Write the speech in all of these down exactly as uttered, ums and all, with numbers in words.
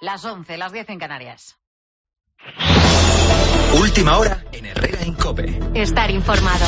Las once, las diez en Canarias. Última hora en Herrera en COPE. Estar informado.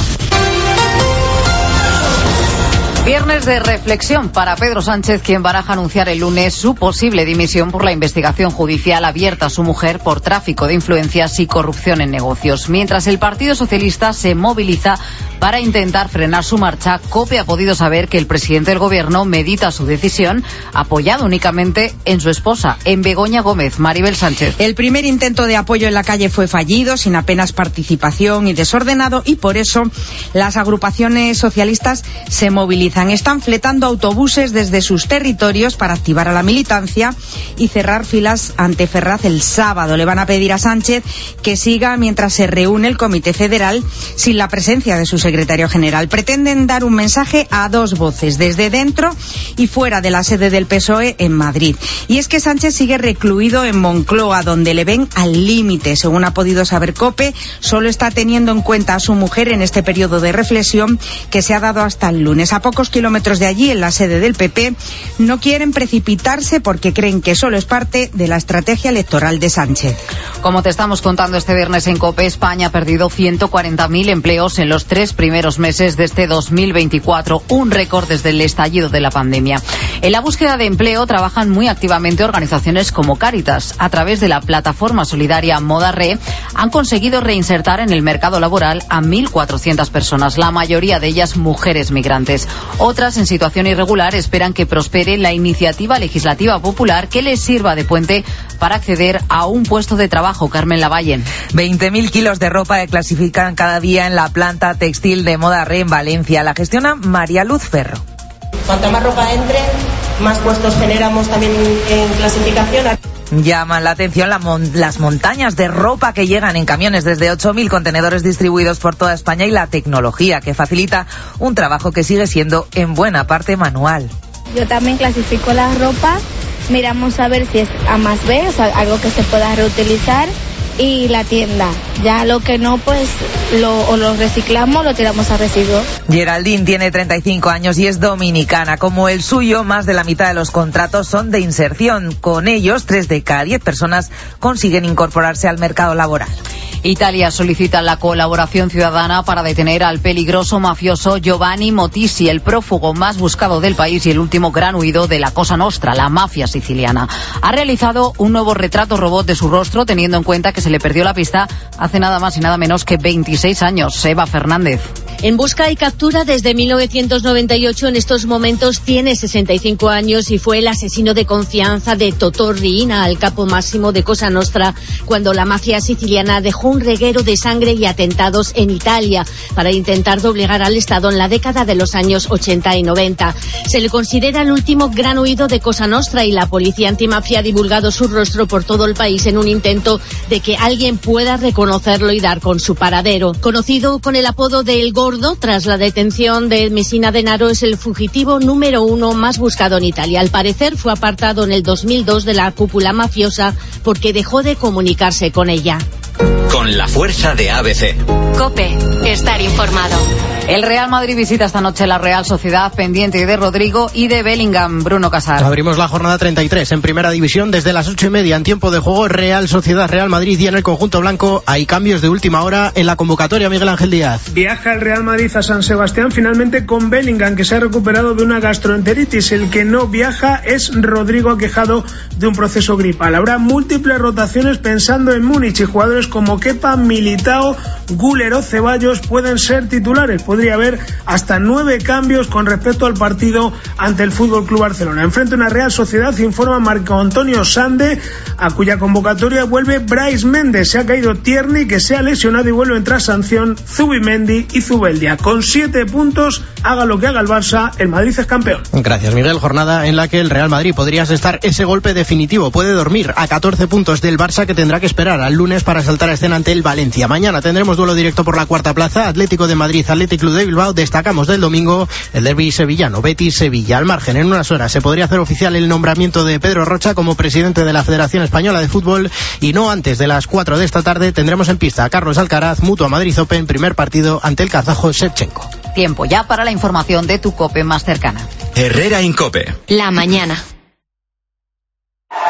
Viernes de reflexión para Pedro Sánchez, quien baraja anunciar el lunes su posible dimisión por la investigación judicial abierta a su mujer por tráfico de influencias y corrupción en negocios. Mientras el Partido Socialista se moviliza para intentar frenar su marcha, COPE ha podido saber que el presidente del Gobierno medita su decisión, apoyado únicamente en su esposa, en Begoña Gómez. Maribel Sánchez. El primer intento de apoyo en la calle fue fallido, sin apenas participación y desordenado, y por eso las agrupaciones socialistas se movilizan. Están fletando autobuses desde sus territorios para activar a la militancia y cerrar filas ante Ferraz el sábado. Le van a pedir a Sánchez que siga mientras se reúne el Comité Federal sin la presencia de su secretario general. Pretenden dar un mensaje a dos voces, desde dentro y fuera de la sede del P S O E en Madrid. Y es que Sánchez sigue recluido en Moncloa, donde le ven al límite. Según ha podido saber COPE, solo está teniendo en cuenta a su mujer en este periodo de reflexión que se ha dado hasta el lunes. A pocos kilómetros de allí, en la sede del P P, no quieren precipitarse porque creen que solo es parte de la estrategia electoral de Sánchez. Como te estamos contando este viernes en COPE, España ha perdido ciento cuarenta mil empleos en los tres primeros meses de este dos mil veinticuatro, un récord desde el estallido de la pandemia. En la búsqueda de empleo trabajan muy activamente organizaciones como Cáritas. A través de la plataforma solidaria Moda-Re han conseguido reinsertar en el mercado laboral a mil cuatrocientas personas, la mayoría de ellas mujeres migrantes. Otras, en situación irregular, esperan que prospere la iniciativa legislativa popular que les sirva de puente para acceder a un puesto de trabajo. Carmen Lavalle. veinte mil kilos de ropa que clasifican cada día en la planta textil de Moda-Re en Valencia. La gestiona María Luz Ferro. Cuanta más ropa entre, más puestos generamos también en clasificación. Llaman la atención la mon- las montañas de ropa que llegan en camiones desde ocho mil contenedores distribuidos por toda España y la tecnología que facilita un trabajo que sigue siendo en buena parte manual. Yo también clasifico la ropa, miramos a ver si es A más B, o sea, algo que se pueda reutilizar, y la tienda. Ya lo que no, pues lo, o lo reciclamos o lo tiramos a residuos. Geraldine tiene treinta y cinco años y es dominicana. Como el suyo, más de la mitad de los contratos son de inserción. Con ellos, tres de cada diez personas consiguen incorporarse al mercado laboral. Italia solicita la colaboración ciudadana para detener al peligroso mafioso Giovanni Motissi, el prófugo más buscado del país y el último gran huido de la Cosa Nostra, la mafia siciliana. Ha realizado un nuevo retrato robot de su rostro, teniendo en cuenta que se le perdió la pista hace nada más y nada menos que veintiséis años. Eva Fernández. En busca y captura desde mil novecientos noventa y ocho, en estos momentos tiene sesenta y cinco años y fue el asesino de confianza de Totò Riina, el capo máximo de Cosa Nostra, cuando la mafia siciliana dejó un reguero de sangre y atentados en Italia para intentar doblegar al Estado en la década de los años ochenta y noventa. Se le considera el último gran huido de Cosa Nostra y la policía antimafia ha divulgado su rostro por todo el país en un intento de que alguien pueda reconocerlo y dar con su paradero. Conocido con el apodo de El Gordo, tras la detención de Messina Denaro, es el fugitivo número uno más buscado en Italia. Al parecer fue apartado en el dos mil dos de la cúpula mafiosa porque dejó de comunicarse con ella. Con la fuerza de A B C. COPE. Estar informado. El Real Madrid visita esta noche la Real Sociedad, pendiente de Rodrigo y de Bellingham. Bruno Casar. Abrimos la jornada treinta y tres en Primera División desde las ocho y media en tiempo de juego. Real Sociedad, Real Madrid, y en el conjunto blanco hay cambios de última hora en la convocatoria. Miguel Ángel Díaz. Viaja el Real Madrid a San Sebastián finalmente con Bellingham, que se ha recuperado de una gastroenteritis. El que no viaja es Rodrigo, aquejado de un proceso gripal. Habrá múltiples rotaciones pensando en Múnich y jugadores como Kepa, Militao, Güler o Ceballos pueden ser titulares. Podría haber hasta nueve cambios con respecto al partido ante el F C Barcelona. Enfrente a una Real Sociedad, informa Marco Antonio Sande, a cuya convocatoria vuelve Brais Méndez. Se ha caído Tierney, que se ha lesionado, y vuelven tras sanción Zubimendi y Zubeldia. Con siete puntos, haga lo que haga el Barça, el Madrid es campeón. Gracias, Miguel. Jornada en la que el Real Madrid podría asestar ese golpe definitivo. Puede dormir a catorce puntos del Barça, que tendrá que esperar al lunes para saltar a escena ante el Valencia. Mañana tendremos duelo directo por la cuarta plaza. Atlético de Madrid, Athletic Club de Bilbao. Destacamos del domingo el derbi sevillano, Betis-Sevilla. Al margen, en unas horas se podría hacer oficial el nombramiento de Pedro Rocha como presidente de la Federación Española de Fútbol, y no antes de las cuatro de esta tarde tendremos en pista a Carlos Alcaraz, Mutua Madrid Open, primer partido ante el kazajo Shevchenko. Tiempo ya para la información de tu COPE más cercana. Herrera en COPE. La mañana.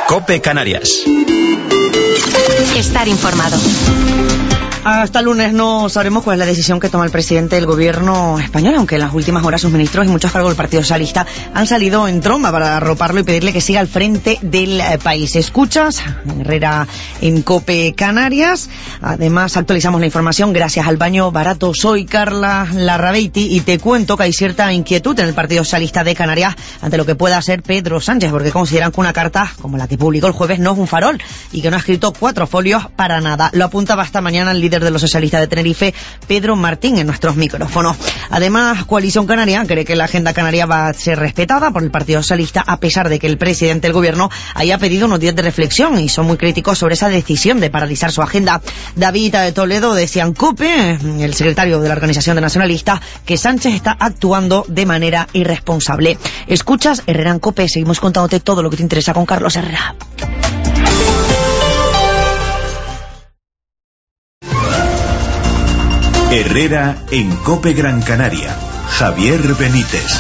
COPE Canarias. Estar informado. Hasta el lunes no sabremos cuál es la decisión que toma el presidente del gobierno español, aunque en las últimas horas sus ministros y muchos cargos del Partido Socialista han salido en tromba para arroparlo y pedirle que siga al frente del país. Escuchas, Herrera en COPE Canarias. Además, actualizamos la información gracias al baño barato. Soy Carla Larrabeiti y te cuento que hay cierta inquietud en el Partido Socialista de Canarias ante lo que pueda hacer Pedro Sánchez, porque consideran que una carta como la que publicó el jueves no es un farol y que no ha escrito cuatro folios para nada. Lo apuntaba esta mañana el líder de los socialistas de Tenerife, Pedro Martín, en nuestros micrófonos. Además, Coalición Canaria cree que la agenda canaria va a ser respetada por el Partido Socialista, a pesar de que el presidente del gobierno haya pedido unos días de reflexión, y son muy críticos sobre esa decisión de paralizar su agenda. David de Toledo decía en COPE, el secretario de la Organización de Nacionalistas, que Sánchez está actuando de manera irresponsable. Escuchas Herrera en COPE, seguimos contándote todo lo que te interesa con Carlos Herrera. Herrera en COPE Gran Canaria. Javier Benítez.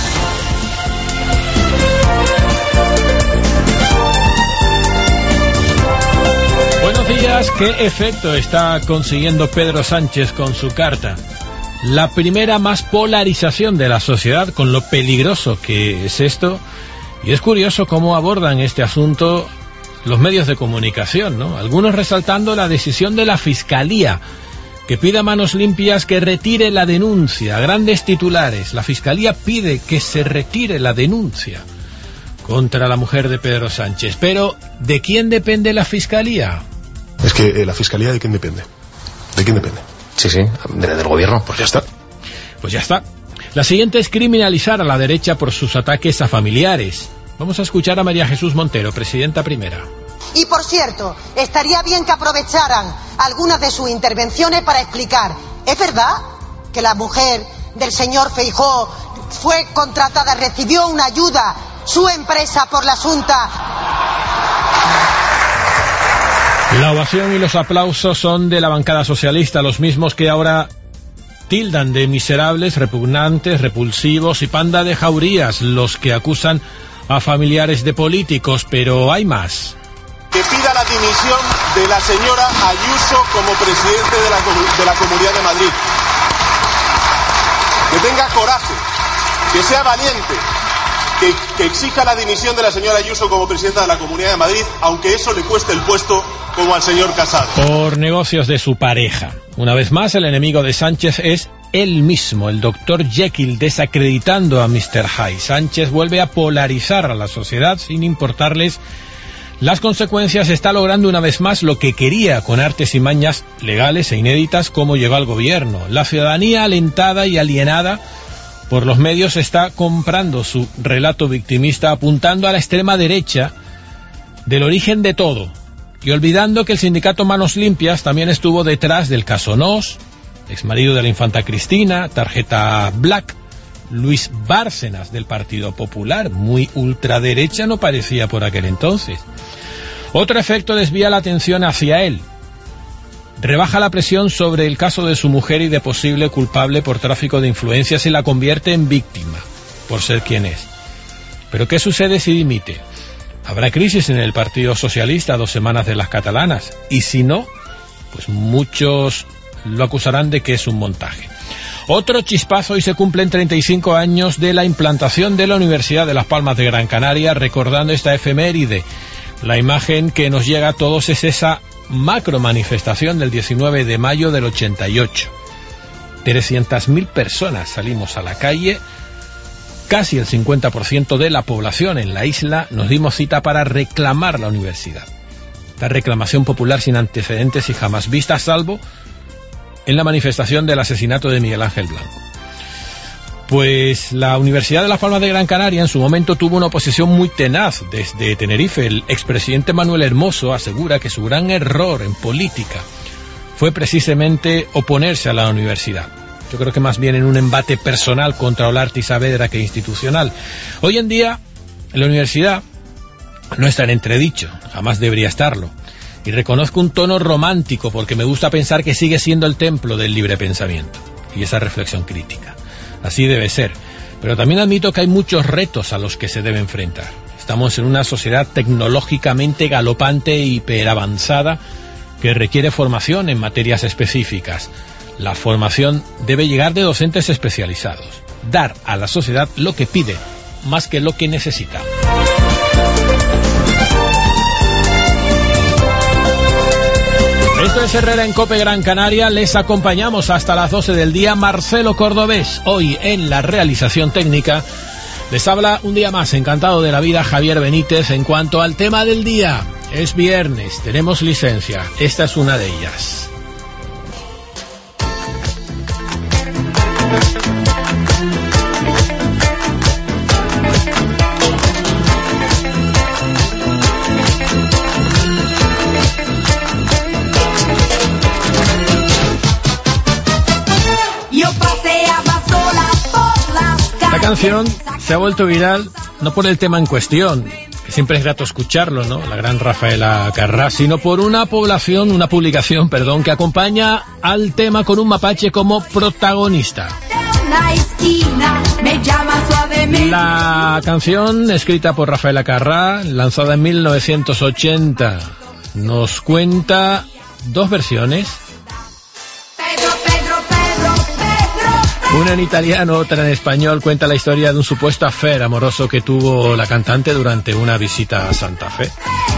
Buenos días. ¿Qué efecto está consiguiendo Pedro Sánchez con su carta? La primera más polarización de la sociedad, con lo peligroso que es esto. Y es curioso cómo abordan este asunto los medios de comunicación, ¿no? Algunos resaltando la decisión de la Fiscalía, que pide a Manos Limpias que retire la denuncia. Grandes titulares. La Fiscalía pide que se retire la denuncia contra la mujer de Pedro Sánchez. Pero, ¿de quién depende la Fiscalía? Es que eh, la Fiscalía, ¿de quién depende? ¿De quién depende? Sí, sí, de, del gobierno. Pues ya está. Pues ya está. La siguiente es criminalizar a la derecha por sus ataques a familiares. Vamos a escuchar a María Jesús Montero, presidenta primera. Y por cierto, estaría bien que aprovecharan algunas de sus intervenciones para explicar, ¿es verdad que la mujer del señor Feijóo fue contratada, recibió una ayuda, su empresa, por la Junta? La ovación y los aplausos son de la bancada socialista, los mismos que ahora tildan de miserables, repugnantes, repulsivos y panda de jaurías los que acusan a familiares de políticos, pero hay más. Que pida la dimisión de la señora Ayuso como presidente de la, de la Comunidad de Madrid. Que tenga coraje, que sea valiente, que, que exija la dimisión de la señora Ayuso como presidenta de la Comunidad de Madrid, aunque eso le cueste el puesto como al señor Casado. Por negocios de su pareja. Una vez más, el enemigo de Sánchez es él mismo, el doctor Jekyll, desacreditando a mister Hyde. Sánchez vuelve a polarizar a la sociedad sin importarles las consecuencias. Está logrando una vez más lo que quería, con artes y mañas legales e inéditas, como llegó al gobierno. La ciudadanía, alentada y alienada por los medios, está comprando su relato victimista, apuntando a la extrema derecha del origen de todo, y olvidando que el sindicato Manos Limpias también estuvo detrás del caso Nos, exmarido de la infanta Cristina, tarjeta Black, Luis Bárcenas del Partido Popular, muy ultraderecha no parecía por aquel entonces. Otro efecto desvía la atención hacia él. Rebaja la presión sobre el caso de su mujer y de posible culpable por tráfico de influencias y la convierte en víctima, por ser quien es. ¿Pero qué sucede si dimite? Habrá crisis en el Partido Socialista a dos semanas de las catalanas, y si no, pues muchos lo acusarán de que es un montaje. Otro chispazo, y se cumplen treinta y cinco años de la implantación de la Universidad de Las Palmas de Gran Canaria, recordando esta efeméride. La imagen que nos llega a todos es esa macro manifestación del diecinueve de mayo del ochenta y ocho. trescientas mil personas salimos a la calle, casi el cincuenta por ciento de la población en la isla nos dimos cita para reclamar la universidad. La reclamación popular sin antecedentes y jamás vista, salvo en la manifestación del asesinato de Miguel Ángel Blanco. Pues la Universidad de Las Palmas de Gran Canaria en su momento tuvo una oposición muy tenaz desde Tenerife. El expresidente Manuel Hermoso asegura que su gran error en política fue precisamente oponerse a la universidad. Yo creo que más bien en un embate personal contra Olarte y Saavedra que institucional. Hoy en día la universidad no está en entredicho, jamás debería estarlo. Y reconozco un tono romántico porque me gusta pensar que sigue siendo el templo del libre pensamiento y esa reflexión crítica. Así debe ser. Pero también admito que hay muchos retos a los que se debe enfrentar. Estamos en una sociedad tecnológicamente galopante e hiperavanzada que requiere formación en materias específicas. La formación debe llegar de docentes especializados, dar a la sociedad lo que pide, más que lo que necesita. Esto es Herrera en COPE Gran Canaria. Les acompañamos hasta las doce del día. Marcelo Cordobés, hoy en la realización técnica. Les habla un día más, encantado de la vida, Javier Benítez. En cuanto al tema del día, es viernes, tenemos licencia. Esta es una de ellas. La canción se ha vuelto viral no por el tema en cuestión, que siempre es grato escucharlo, ¿no? La gran Rafaela Carrà, sino por una población, una publicación, perdón, que acompaña al tema con un mapache como protagonista. La canción, escrita por Rafaela Carrà, lanzada en mil novecientos ochenta, nos cuenta dos versiones. Una en italiano, otra en español, cuenta la historia de un supuesto affair amoroso que tuvo la cantante durante una visita a Santa Fe.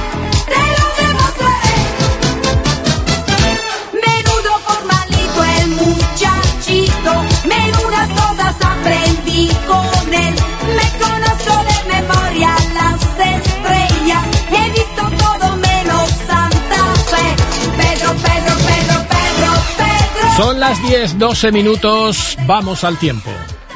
Menudo formalito el muchachito, menudas cosas aprendí con él. Me conozco de memoria las estrellas, he visto todo menos Santa Fe. Pedro, Pedro, Pedro, Pedro, Pedro. Son las diez, doce minutos, vamos al tiempo.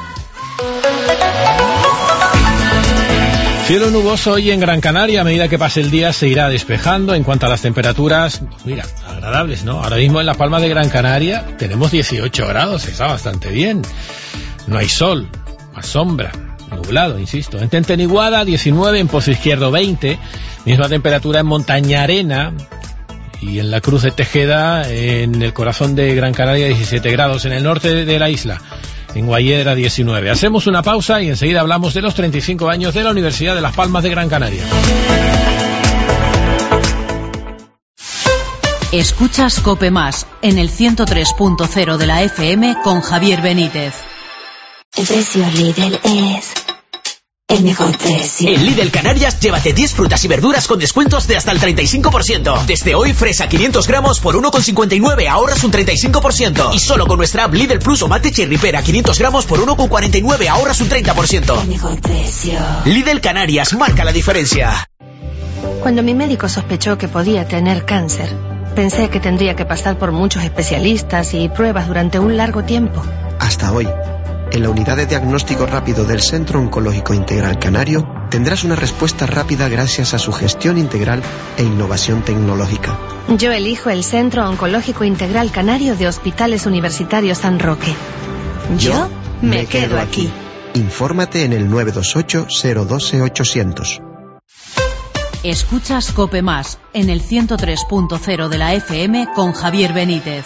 Cielo nuboso hoy en Gran Canaria. A medida que pase el día se irá despejando. En cuanto a las temperaturas, mira, agradables, ¿no? Ahora mismo en La Palma de Gran Canaria tenemos dieciocho grados, está bastante bien. No hay sol, más sombra, nublado, insisto. En Tenteniguada diecinueve, en Pozo Izquierdo veinte, misma temperatura en Montañarena. Y en la Cruz de Tejeda, en el corazón de Gran Canaria, diecisiete grados. En el norte de la isla, en Guayedra, diecinueve. Hacemos una pausa y enseguida hablamos de los treinta y cinco años de la Universidad de Las Palmas de Gran Canaria. Escuchas COPE Más en el ciento tres punto cero de la F M con Javier Benítez. El precio Lidl es... el mejor precio. En Lidl Canarias, llévate diez frutas y verduras con descuentos de hasta el treinta y cinco por ciento. Desde hoy, fresa quinientos gramos por uno con cincuenta y nueve, ahorras un treinta y cinco por ciento. Y solo con nuestra app Lidl Plus o mate cherry pera quinientos gramos por uno con cuarenta y nueve, ahorras un treinta por ciento. El mejor precio. Lidl Canarias, marca la diferencia. Cuando mi médico sospechó que podía tener cáncer, pensé que tendría que pasar por muchos especialistas y pruebas durante un largo tiempo. Hasta hoy. En la unidad de diagnóstico rápido del Centro Oncológico Integral Canario tendrás una respuesta rápida gracias a su gestión integral e innovación tecnológica. Yo elijo el Centro Oncológico Integral Canario de Hospitales Universitarios San Roque. Yo, Yo me, me quedo aquí. aquí. Infórmate en el nueve dos ocho, cero uno dos, ochocientos. Escuchas COPE Más en el ciento tres punto cero de la F M con Javier Benítez.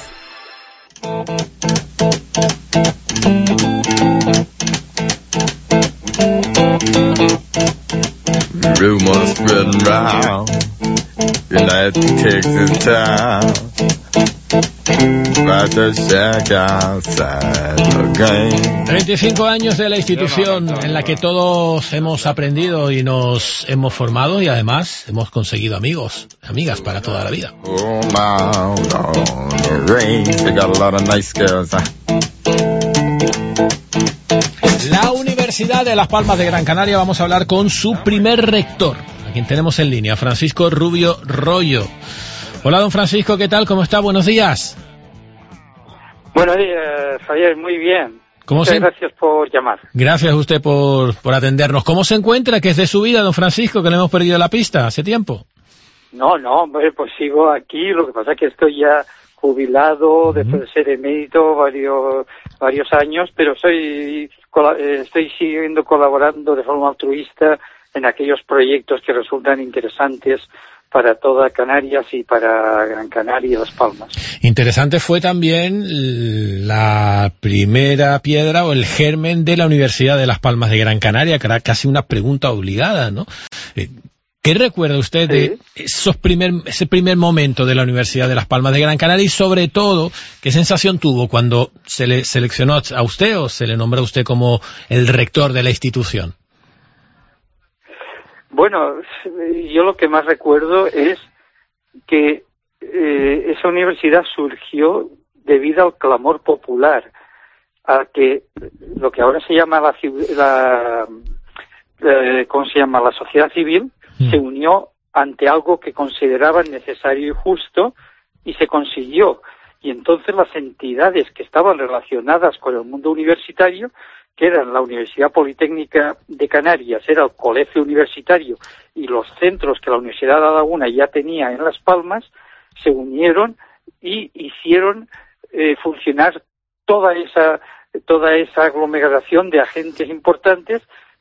Rumors spreading round United Texas town about to shack outside the game. treinta y cinco años de la institución en la que todos hemos aprendido y nos hemos formado y además hemos conseguido amigos, amigas para toda la vida. Oh my, on the range, they got a lot of nice girls. La Universidad de Las Palmas de Gran Canaria, vamos a hablar con su primer rector, a quien tenemos en línea, Francisco Rubio Royo. Hola, don Francisco, ¿qué tal? ¿Cómo está? Buenos días. Buenos días, Javier, muy bien. Muchas se... gracias por llamar. Gracias a usted por, por atendernos. ¿Cómo se encuentra? ¿Qué es de su vida, don Francisco, que le hemos perdido la pista hace tiempo? No, no, hombre, pues sigo aquí, lo que pasa es que estoy ya jubilado, uh-huh. después de ser emérito varios varios años, pero soy estoy siguiendo colaborando de forma altruista en aquellos proyectos que resultan interesantes para toda Canarias y para Gran Canaria y Las Palmas. Interesante fue también la primera piedra o el germen de la Universidad de Las Palmas de Gran Canaria, que era casi una pregunta obligada, ¿no? ¿Qué recuerda usted de esos primer, ese primer momento de la Universidad de Las Palmas de Gran Canaria y sobre todo qué sensación tuvo cuando se le seleccionó a usted o se le nombró a usted como el rector de la institución? Bueno, yo lo que más recuerdo es que eh, esa universidad surgió debido al clamor popular, a que lo que ahora se llama la, la eh, ¿cómo se llama? La sociedad civil mm. se unió ante algo que consideraban necesario y justo y se consiguió. Y entonces las entidades que estaban relacionadas con el mundo universitario, que eran la Universidad Politécnica de Canarias, era el colegio universitario y los centros que la Universidad de La Laguna ya tenía en Las Palmas, se unieron y hicieron eh, funcionar toda esa toda esa aglomeración de agentes importantes,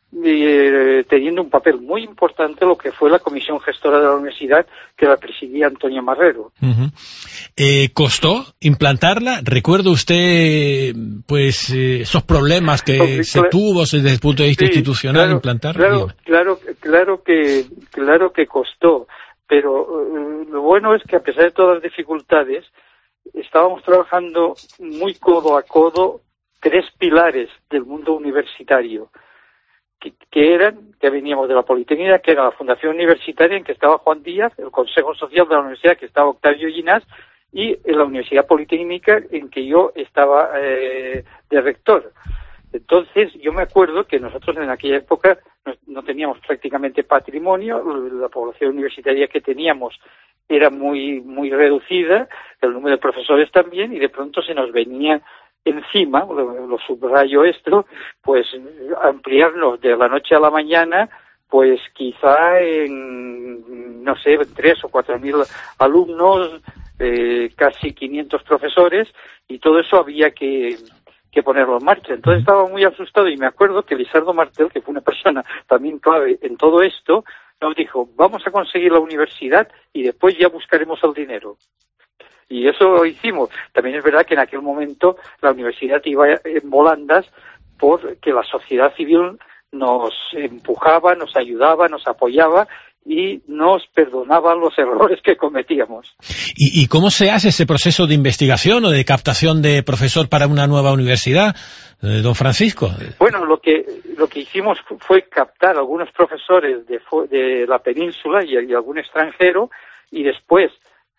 eh, teniendo un papel muy importante lo que fue la comisión gestora de la universidad, que la presidía Antonio Marrero. Uh-huh. Eh, ¿Costó implantarla? ¿Recuerda usted pues eh, esos problemas que okay, se claro, tuvo desde el punto de vista sí, institucional claro, implantarla? Claro, claro, claro que claro que costó, pero eh, lo bueno es que a pesar de todas las dificultades estábamos trabajando muy codo a codo tres pilares del mundo universitario, que, que eran, que veníamos de la Politécnica, que era la Fundación Universitaria, en que estaba Juan Díaz, el Consejo Social de la Universidad, que estaba Octavio Ginás, y en la Universidad Politécnica, en que yo estaba eh, de rector. Entonces, yo me acuerdo que nosotros en aquella época no, no teníamos prácticamente patrimonio, la población universitaria que teníamos era muy muy reducida, el número de profesores también, y de pronto se nos venía encima, lo, lo subrayo esto, pues ampliarnos de la noche a la mañana, pues quizá en, no sé, tres o cuatro mil alumnos, eh, casi quinientos profesores, y todo eso había que, que ponerlo en marcha. Entonces estaba muy asustado y me acuerdo que Lizardo Martel, que fue una persona también clave en todo esto, nos dijo, vamos a conseguir la universidad y después ya buscaremos el dinero. Y eso lo hicimos. También es verdad que en aquel momento la universidad iba en volandas porque la sociedad civil nos empujaba, nos ayudaba, nos apoyaba y nos perdonaba los errores que cometíamos. ¿Y, y cómo se hace ese proceso de investigación o de captación de profesor para una nueva universidad, eh, don Francisco? Bueno, lo que lo que hicimos fue captar algunos profesores de, de la península y, y algún extranjero y después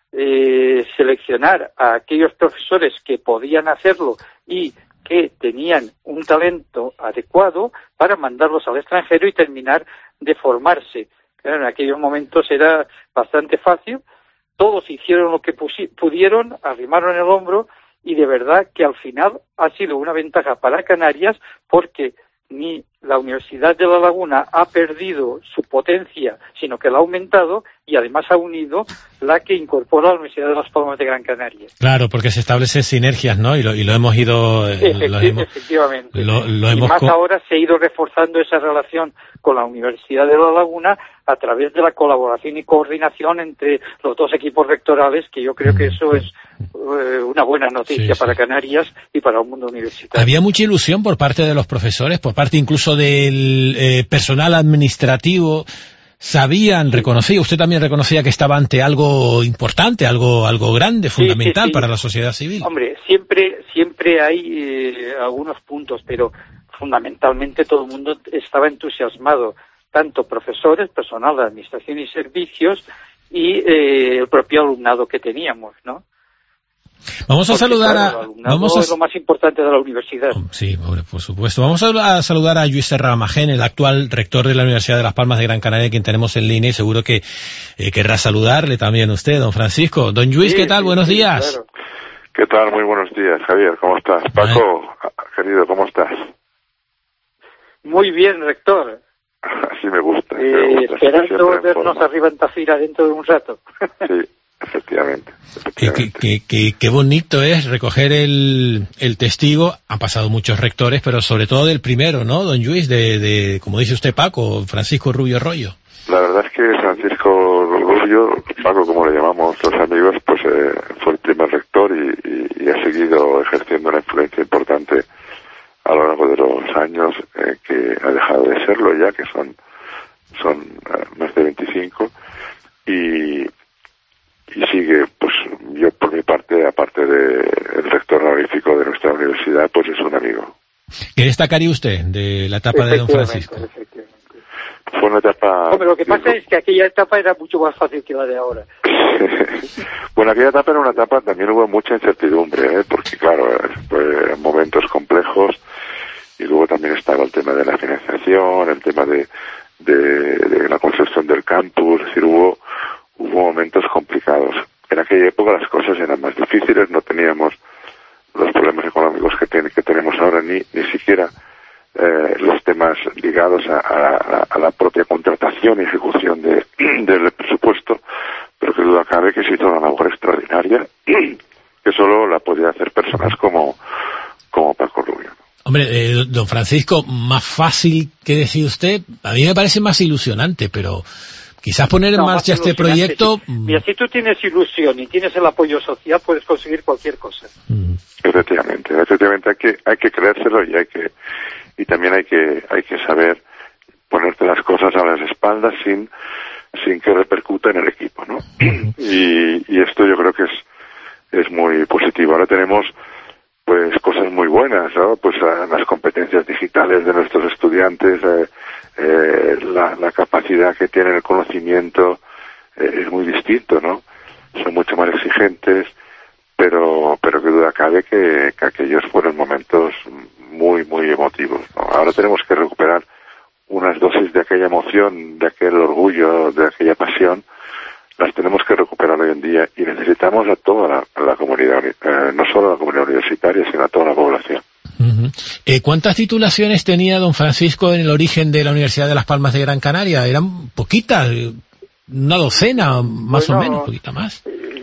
eh, seleccionar a aquellos profesores que podían hacerlo y que tenían un talento adecuado para mandarlos al extranjero y terminar de formarse. Claro, en aquellos momentos era bastante fácil, todos hicieron lo que pudieron, arrimaron el hombro y de verdad que al final ha sido una ventaja para Canarias porque ni la Universidad de La Laguna ha perdido su potencia, sino que la ha aumentado y además ha unido la que incorpora la Universidad de Las Palmas de Gran Canaria. Claro, porque se establecen sinergias, ¿no? Y lo, y lo hemos ido... Eh, Efecti- lo hemos, efectivamente. Lo, lo y hemos más co- ahora se ha ido reforzando esa relación con la Universidad de La Laguna a través de la colaboración y coordinación entre los dos equipos rectorales, que yo creo que eso es eh, una buena noticia sí, para sí. Canarias y para el mundo universitario. Había mucha ilusión por parte de los profesores, por parte incluso del eh, personal administrativo. Sabían, reconocía, usted también reconocía que estaba ante algo importante, algo algo grande, fundamental sí, sí, sí. para la sociedad civil. Hombre, siempre siempre hay eh, algunos puntos, pero fundamentalmente todo el mundo estaba entusiasmado, tanto profesores, personal de administración y servicios y eh, el propio alumnado que teníamos, ¿no? Vamos a Porque, saludar claro, a... el Vamos a... es lo más importante de la universidad. Sí, por supuesto. Vamos a saludar a Lluís Serra Magén, el actual rector de la Universidad de Las Palmas de Gran Canaria, quien tenemos en línea y seguro que eh, querrá saludarle también usted, don Francisco. Don Lluís, sí, ¿qué tal? Sí, buenos sí, días. Claro. ¿Qué tal? Muy buenos días, Javier. ¿Cómo estás? Paco, Ay. querido, ¿cómo estás? Muy bien, rector. Así me gusta. Eh, me gusta. Esperando vernos arriba en Tafira dentro de un rato. Sí. Efectivamente. efectivamente. Qué, qué, qué, qué bonito es recoger el, el testigo. Han pasado muchos rectores, pero sobre todo del primero, ¿no, don Lluís? De, de, como dice usted, Paco, Francisco Rubio Royo. La verdad es que Francisco Rubio, Paco como le llamamos los amigos, pues eh, fue el primer rector y, y, y ha seguido ejerciendo una influencia importante a lo largo de los años, eh, que ha dejado de serlo ya, que son son eh, más de veinticinco, y, y sigue, pues yo por mi parte, aparte de el rector honorífico de nuestra universidad, pues es un amigo. ¿Qué destacaría usted de la etapa de don Francisco? Fue una etapa... Hombre, lo que pasa es que aquella etapa era mucho más fácil que la de ahora. Bueno, aquella etapa era una etapa, también hubo mucha incertidumbre, ¿eh? Porque claro, fue momentos complejos, y luego también estaba el tema de la financiación, el tema de, de, de la construcción del campus, es decir, hubo, hubo momentos complicados. En aquella época las cosas eran más difíciles, no teníamos los problemas económicos que, ten, que tenemos ahora, ni, ni siquiera eh, los temas ligados a, a, a la propia contratación y ejecución de, del presupuesto, pero que duda cabe que se hizo una labor extraordinaria que solo la podía hacer personas como, como Paco Rubio. Hombre, eh, don Francisco, más fácil que decir usted, a mí me parece más ilusionante, pero quizás poner en no, marcha este proyecto... Sí. Mira, si tú tienes ilusión y tienes el apoyo social, puedes conseguir cualquier cosa. Mm. Efectivamente, efectivamente hay que hay que creérselo y hay que y también hay que hay que saber ponerte las cosas a las espaldas sin sin que repercuta en el equipo, ¿no? Mm. Y, y esto yo creo que es es muy positivo. Ahora tenemos pues cosas muy buenas, ¿no? Pues uh, las competencias digitales de nuestros estudiantes, eh, eh, la, la capacidad que tienen, el conocimiento, eh, es muy distinto, ¿no? Son mucho más exigentes, pero pero que duda cabe que, que aquellos fueron momentos muy, muy emotivos, ¿no? Ahora tenemos que recuperar unas dosis de aquella emoción, de aquel orgullo, de aquella pasión, las tenemos que recuperar hoy en día y necesitamos a toda la, a la comunidad, eh, no solo a la comunidad universitaria, sino a toda la población. Uh-huh. eh, ¿Cuántas titulaciones tenía don Francisco en el origen de la Universidad de Las Palmas de Gran Canaria? ¿Eran poquitas? ¿Una docena, más bueno, o menos? ¿Poquita más?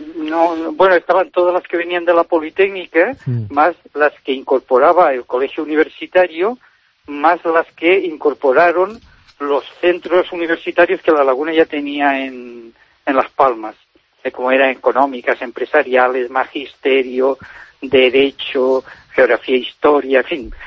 No, bueno, estaban todas las que venían de la Politécnica, mm. más las que incorporaba el colegio universitario, más las que incorporaron los centros universitarios que La Laguna ya tenía en... en Las Palmas, eh, como eran económicas, empresariales, magisterio, derecho, geografía, historia, en fin.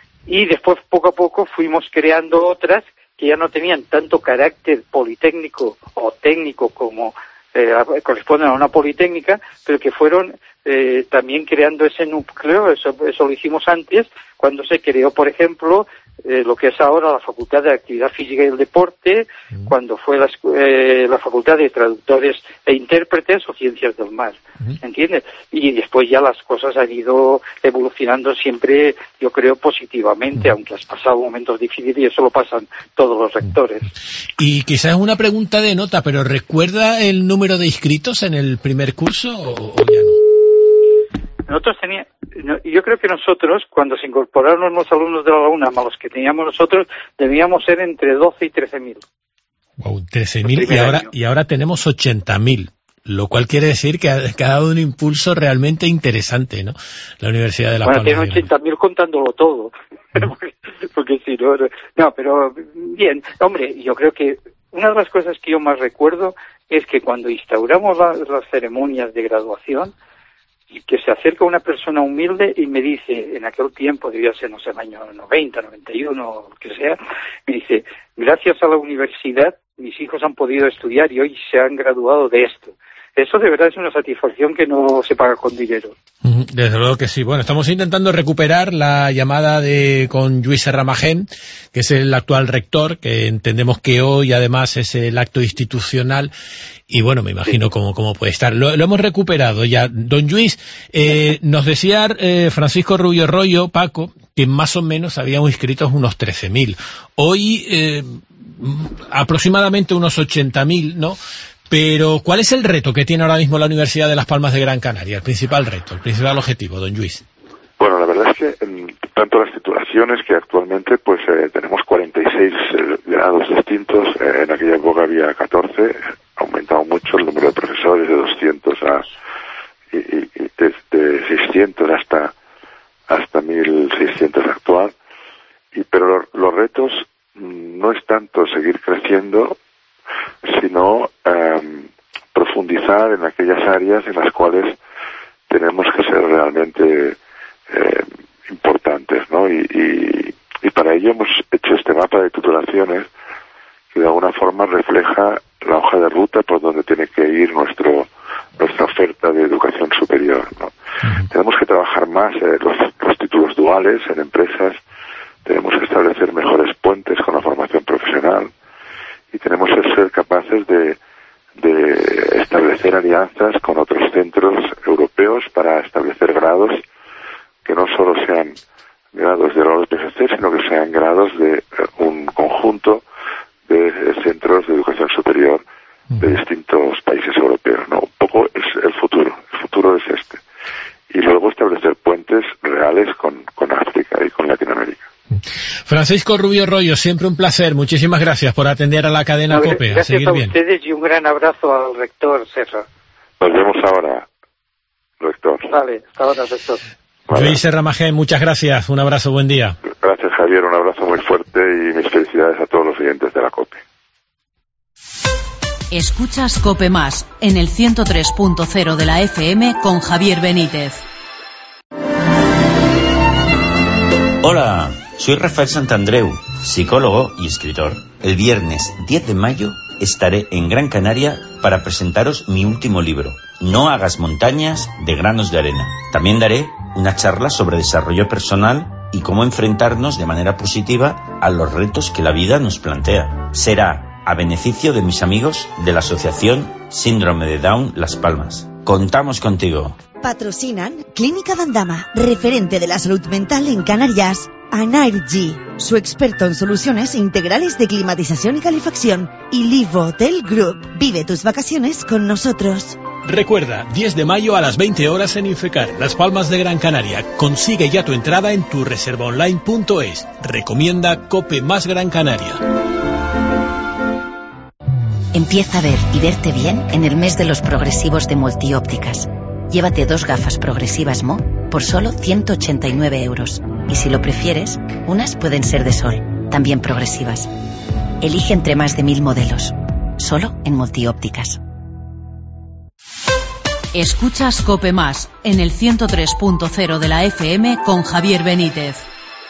Y después, poco a poco, fuimos creando otras que ya no tenían tanto carácter politécnico o técnico como eh, corresponden a una politécnica, pero que fueron eh, también creando ese núcleo. Eso, eso lo hicimos antes, cuando se creó, por ejemplo, Eh, lo que es ahora la Facultad de Actividad Física y el Deporte, mm. cuando fue la, eh, la Facultad de Traductores e Intérpretes o Ciencias del Mar, mm. ¿entiendes? Y después ya las cosas han ido evolucionando siempre, yo creo, positivamente, mm. aunque has pasado momentos difíciles y eso lo pasan todos los rectores. Y quizás una pregunta de nota, pero ¿recuerda el número de inscritos en el primer curso o, o ya no? Nosotros teníamos, yo creo que nosotros, cuando se incorporaron los alumnos de La Laguna, más los que teníamos nosotros, debíamos ser entre doce y trece mil. Wow, trece mil y ahora, y ahora tenemos ochenta mil, lo cual quiere decir que ha, que ha dado un impulso realmente interesante, ¿no? La Universidad de Las Palmas. Bueno, tiene ochenta mil contándolo todo, porque, porque si no, no, pero bien, hombre, yo creo que una de las cosas que yo más recuerdo es que cuando instauramos la, las ceremonias de graduación, y que se acerca una persona humilde y me dice, en aquel tiempo, debía ser, no sé, el año noventa, noventa y uno, lo que sea, me dice, gracias a la universidad mis hijos han podido estudiar y hoy se han graduado de esto. Eso de verdad es una satisfacción que no se paga con dinero. Desde luego que sí. Bueno, estamos intentando recuperar la llamada de con Lluís Serramagén, que es el actual rector, que entendemos que hoy además es el acto institucional. Y bueno, me imagino cómo, cómo puede estar. Lo, lo hemos recuperado ya. Don Lluís, eh, nos decía eh, Francisco Rubio Royo, Paco, que más o menos habíamos inscritos unos trece mil. Hoy eh, aproximadamente unos ochenta mil, ¿no? Pero, ¿cuál es el reto que tiene ahora mismo la Universidad de Las Palmas de Gran Canaria? El principal reto, el principal objetivo, don Lluís. Bueno, la verdad es que en tanto las titulaciones que actualmente pues eh, tenemos cuarenta y seis eh, grados distintos, eh, en aquella época había catorce, ha aumentado mucho el número de profesores de doscientos a y, y, y desde seiscientos hasta hasta mil seiscientos actual. Y pero lo, los retos no es tanto seguir creciendo, sino eh, profundizar en aquellas áreas en las cuales tenemos que ser realmente eh, importantes, ¿no? Y, y, y para ello hemos hecho este mapa de titulaciones que de alguna forma refleja la hoja de ruta por donde tiene que ir nuestro nuestra oferta de educación superior, ¿no? Uh-huh. Tenemos que trabajar más eh, los, los títulos duales en empresas, tenemos que establecer mejores puentes con la formación profesional y tenemos que ser capaces de, de establecer alianzas con otros centros europeos para establecer grados que no solo sean grados de la O P G C, sino que sean grados de eh, un conjunto de eh, centros de educación superior de distintos países europeos, ¿no? Un poco es el futuro, el futuro es este. Y luego establecer puentes reales con, con África y con Latinoamérica. Francisco Rubio Rollo, siempre un placer. Muchísimas gracias por atender a la cadena Ver, COPE. Gracias a seguir a bien. ustedes y un gran abrazo al rector Serra. Nos vemos ahora, rector. Vale, hasta ahora, rector. Vale. Luis Serra Magé, muchas gracias. Un abrazo, buen día. Gracias, Javier. Un abrazo muy fuerte y mis felicidades a todos los oyentes de la COPE. Escuchas COPE Más en el ciento tres punto cero de la F M con Javier Benítez. Hola, soy Rafael Santandreu, psicólogo y escritor. El viernes diez de mayo estaré en Gran Canaria para presentaros mi último libro, No hagas montañas de granos de arena. También daré una charla sobre desarrollo personal y cómo enfrentarnos de manera positiva a los retos que la vida nos plantea. Será a beneficio de mis amigos de la Asociación Síndrome de Down Las Palmas. Contamos contigo. Patrocinan Clínica Dandama, referente de la salud mental en Canarias. Anairg, su experto en soluciones integrales de climatización y calefacción. Y Livo Hotel Group. Vive tus vacaciones con nosotros. Recuerda, diez de mayo a las veinte horas en Infecar, Las Palmas de Gran Canaria. Consigue ya tu entrada en tu reserva online punto es. Recomienda COPE Más Gran Canaria. Empieza a ver y verte bien en el mes de los progresivos de Multiópticas. Llévate dos gafas progresivas Mo por solo ciento ochenta y nueve euros. Y si lo prefieres, unas pueden ser de sol, también progresivas. Elige entre más de mil modelos. Solo en Multiópticas. Escuchas COPE Más en el ciento tres punto cero de la F M con Javier Benítez.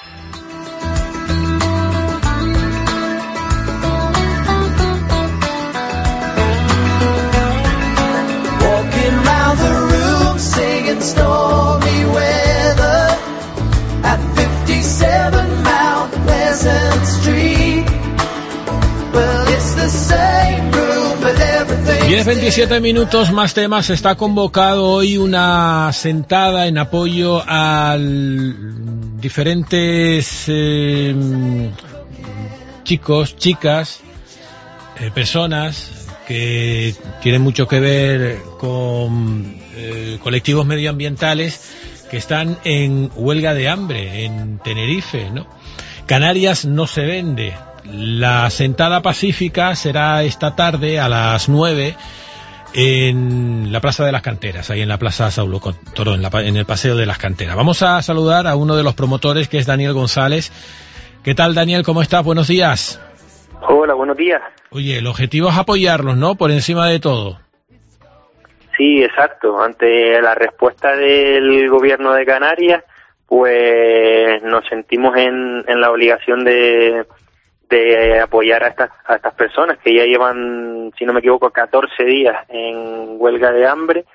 Stormy weather at fifty-seven Mount Pleasant Street. Well, it's the same room, but everything. diez veintisiete minutos, más temas. Está convocado hoy una sentada en apoyo a diferentes eh, chicos, chicas, eh, personas que tienen mucho que ver con eh, colectivos medioambientales que están en huelga de hambre en Tenerife, ¿no? Canarias no se vende. La sentada pacífica será esta tarde a las nueve en la Plaza de las Canteras, ahí en la Plaza Saulo Toro, en, la, en el Paseo de las Canteras. Vamos a saludar a uno de los promotores, que es Daniel González. ¿Qué tal, Daniel? ¿Cómo estás? Buenos días. Hola, buenos días. Oye, el objetivo es apoyarlos, ¿no? Por encima de todo. Sí, exacto. Ante la respuesta del gobierno de Canarias, pues nos sentimos en, en la obligación de, de apoyar a estas, a estas personas que ya llevan, si no me equivoco, catorce días en huelga de hambre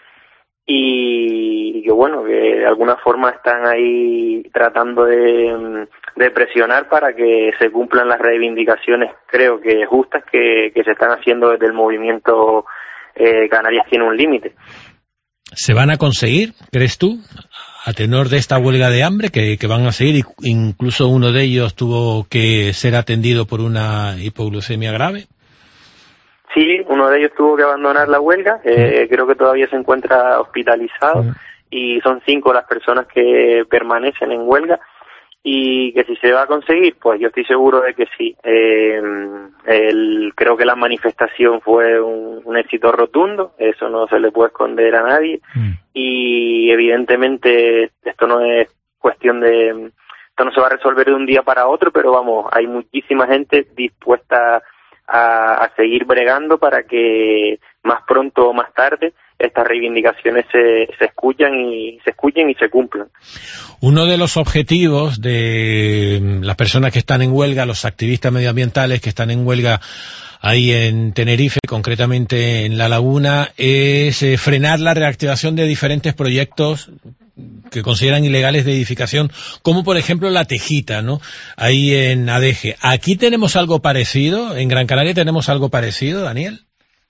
y que, bueno, que de alguna forma están ahí tratando de, de presionar para que se cumplan las reivindicaciones, creo que justas, que, que se están haciendo desde el movimiento eh, Canarias tiene un límite. ¿Se van a conseguir, crees tú, a tenor de esta huelga de hambre, que, que van a seguir? Incluso uno de ellos tuvo que ser atendido por una hipoglucemia grave. Sí, uno de ellos tuvo que abandonar la huelga, eh, creo que todavía se encuentra hospitalizado uh-huh. y son cinco las personas que permanecen en huelga y que si se va a conseguir, pues yo estoy seguro de que sí. Eh, el, creo que la manifestación fue un, un éxito rotundo, eso no se le puede esconder a nadie uh-huh. y evidentemente esto no es cuestión de, esto no se va a resolver de un día para otro, pero vamos, hay muchísima gente dispuesta a, a seguir bregando para que más pronto o más tarde estas reivindicaciones se, se escuchan y se escuchen y se cumplan. Uno de los objetivos de las personas que están en huelga, los activistas medioambientales que están en huelga ahí en Tenerife, concretamente en La Laguna, es eh, frenar la reactivación de diferentes proyectos que consideran ilegales de edificación, como por ejemplo La Tejita, ¿no? Ahí en Adeje. ¿Aquí tenemos algo parecido? ¿En Gran Canaria tenemos algo parecido, Daniel?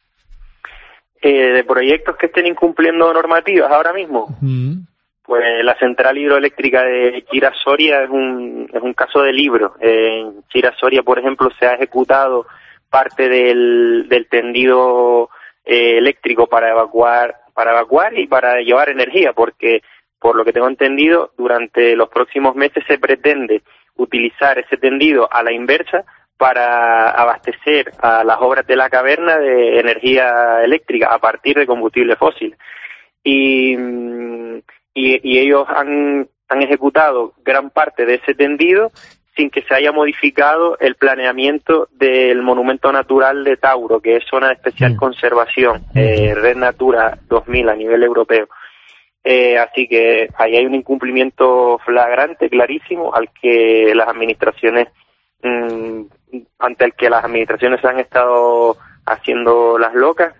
Eh, de proyectos que estén incumpliendo normativas ahora mismo. Mm. Pues la central hidroeléctrica de Chira-Soria es un, es un caso de libro. Eh, en Chira-Soria, por ejemplo, se ha ejecutado parte del, del tendido eh, eléctrico para evacuar, para evacuar y para llevar energía, porque por lo que tengo entendido, durante los próximos meses se pretende utilizar ese tendido a la inversa para abastecer a las obras de la caverna de energía eléctrica a partir de combustible fósil. Y, y, y ellos han, han ejecutado gran parte de ese tendido sin que se haya modificado el planeamiento del monumento natural de Tauro, que es zona de especial conservación, eh, Red Natura dos mil a nivel europeo. Eh, así que ahí hay un incumplimiento flagrante, clarísimo, al que las administraciones, mmm, ante el que las administraciones han estado haciendo las locas.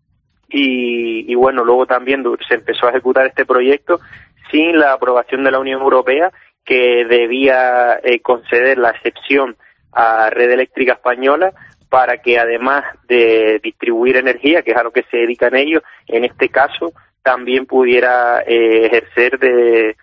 Y, y bueno, luego también se empezó a ejecutar este proyecto sin la aprobación de la Unión Europea, que debía eh, conceder la excepción a Red Eléctrica Española para que, además de distribuir energía, que es a lo que se dedican ellos, en este caso también pudiera eh, ejercer de,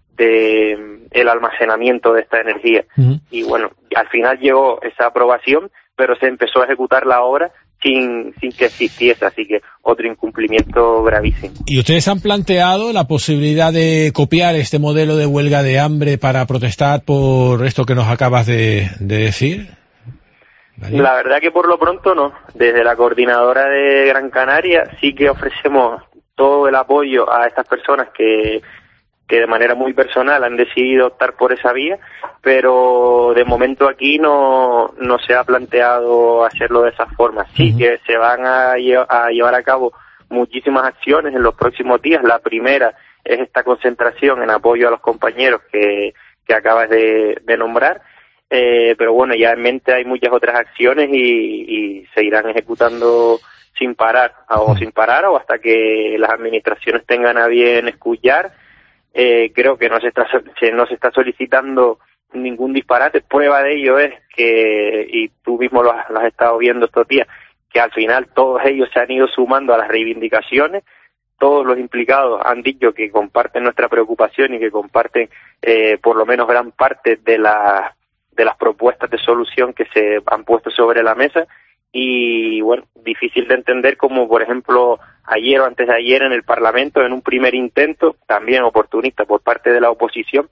de el almacenamiento de esta energía. Uh-huh. Y bueno, al final llegó esa aprobación, pero se empezó a ejecutar la obra sin, sin que existiese, así que otro incumplimiento gravísimo. ¿Y ustedes han planteado la posibilidad de copiar este modelo de huelga de hambre para protestar por esto que nos acabas de, de decir? ¿Vale? La verdad que por lo pronto no. Desde la coordinadora de Gran Canaria sí que ofrecemos todo el apoyo a estas personas que que de manera muy personal han decidido optar por esa vía, pero de momento aquí no no se ha planteado hacerlo de esa forma. Sí uh-huh. que se van a, lle- a llevar a cabo muchísimas acciones en los próximos días. La primera es esta concentración en apoyo a los compañeros que, que acabas de, de nombrar, eh, pero bueno, ya en mente hay muchas otras acciones y, y se irán ejecutando sin parar, o sin parar o hasta que las administraciones tengan a bien escuchar. Eh, creo que no se está se, no se está solicitando ningún disparate. Prueba de ello es que, y tú mismo lo has, lo has estado viendo estos días, que al final todos ellos se han ido sumando a las reivindicaciones. Todos los implicados han dicho que comparten nuestra preocupación y que comparten eh, por lo menos gran parte de las de las propuestas de solución que se han puesto sobre la mesa. Y bueno, difícil de entender como, por ejemplo, ayer o antes de ayer en el Parlamento, en un primer intento, también oportunista por parte de la oposición,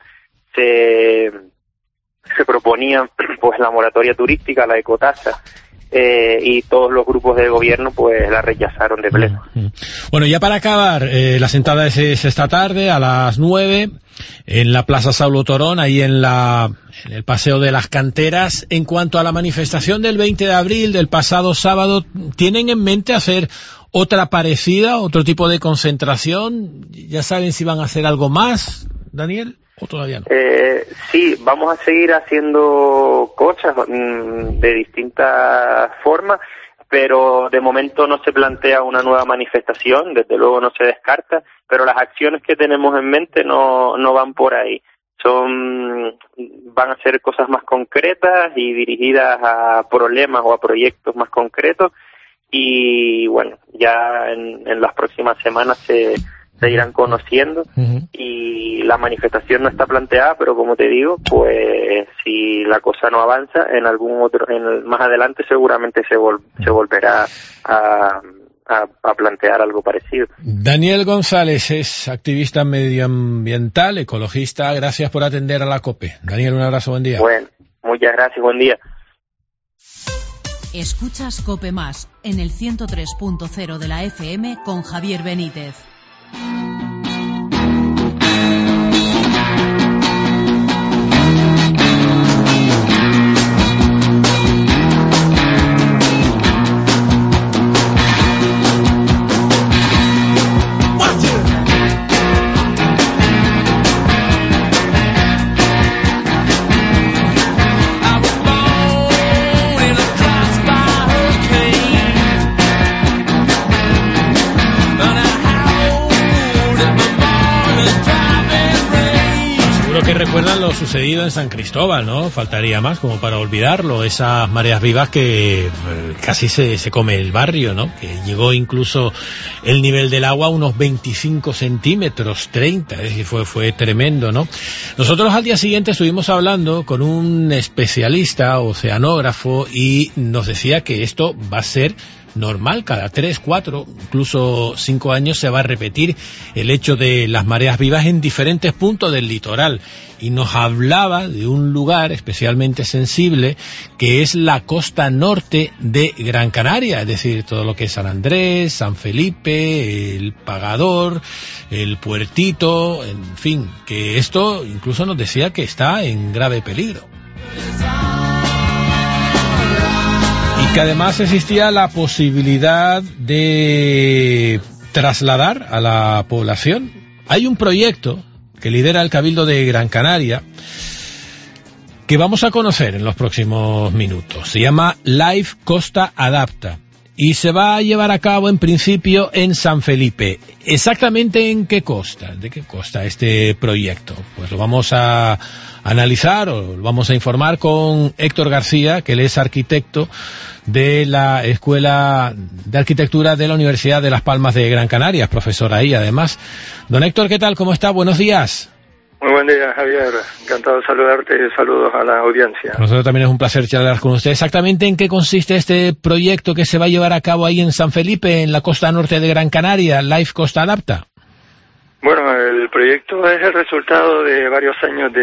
se, se proponía pues la moratoria turística, la ecotasa, eh, y todos los grupos de gobierno pues la rechazaron de pleno. Bueno, ya para acabar, eh, la sentada es, es esta tarde a las nueve en la Plaza Saulo Torón, ahí en, la, en el Paseo de las Canteras. En cuanto a la manifestación del veinte de abril del pasado sábado, ¿tienen en mente hacer otra parecida, otro tipo de concentración? ¿Ya saben si van a hacer algo más, Daniel, o todavía no? Eh, sí, vamos a seguir haciendo cosas mmm, de distintas formas, pero de momento no se plantea una nueva manifestación, desde luego no se descarta, pero las acciones que tenemos en mente no, no van por ahí. Son, van a ser cosas más concretas y dirigidas a problemas o a proyectos más concretos, y bueno, ya en, en las próximas semanas se, se irán conociendo. Uh-huh. Y la manifestación no está planteada, pero como te digo, pues si la cosa no avanza, en algún otro, en el, más adelante seguramente se, vol, se volverá a, a, a plantear algo parecido. Daniel González es activista medioambiental, ecologista. Gracias por atender a la COPE. Daniel, un abrazo, buen día. Bueno, muchas gracias, buen día. Escuchas COPE Más en el ciento tres punto cero de la F M con Javier Benítez. lo sucedido en San Cristóbal, ¿no? Faltaría más como para olvidarlo, esas mareas vivas que casi se, se come el barrio, ¿no? Que llegó incluso el nivel del agua a unos veinticinco centímetros, treinta, es decir, fue, fue tremendo, ¿no? Nosotros al día siguiente estuvimos hablando con un especialista, oceanógrafo, y nos decía que esto va a ser normal, cada tres, cuatro, incluso cinco años se va a repetir el hecho de las mareas vivas en diferentes puntos del litoral, y nos hablaba de un lugar especialmente sensible que es la costa norte de Gran Canaria, es decir, todo lo que es San Andrés, San Felipe, el Pagador, el Puertito, en fin, que esto incluso nos decía que está en grave peligro. Y que además existía la posibilidad de trasladar a la población. Hay un proyecto que lidera el Cabildo de Gran Canaria que vamos a conocer en los próximos minutos. Se llama Life Costa Adapta y se va a llevar a cabo en principio en San Felipe. ¿Exactamente en qué costa? ¿De qué costa este proyecto? Pues lo vamos a analizar o lo vamos a informar con Héctor García, que él es arquitecto de la Escuela de Arquitectura de la Universidad de Las Palmas de Gran Canaria, profesor ahí además. Don Héctor, ¿qué tal? ¿Cómo está? Buenos días. Muy buen día, Javier. Encantado de saludarte y saludos a la audiencia. Nosotros también es un placer charlar con usted. ¿Exactamente en qué consiste este proyecto que se va a llevar a cabo ahí en San Felipe, en la costa norte de Gran Canaria, Life Costa Adapta? Bueno, el proyecto es el resultado de varios años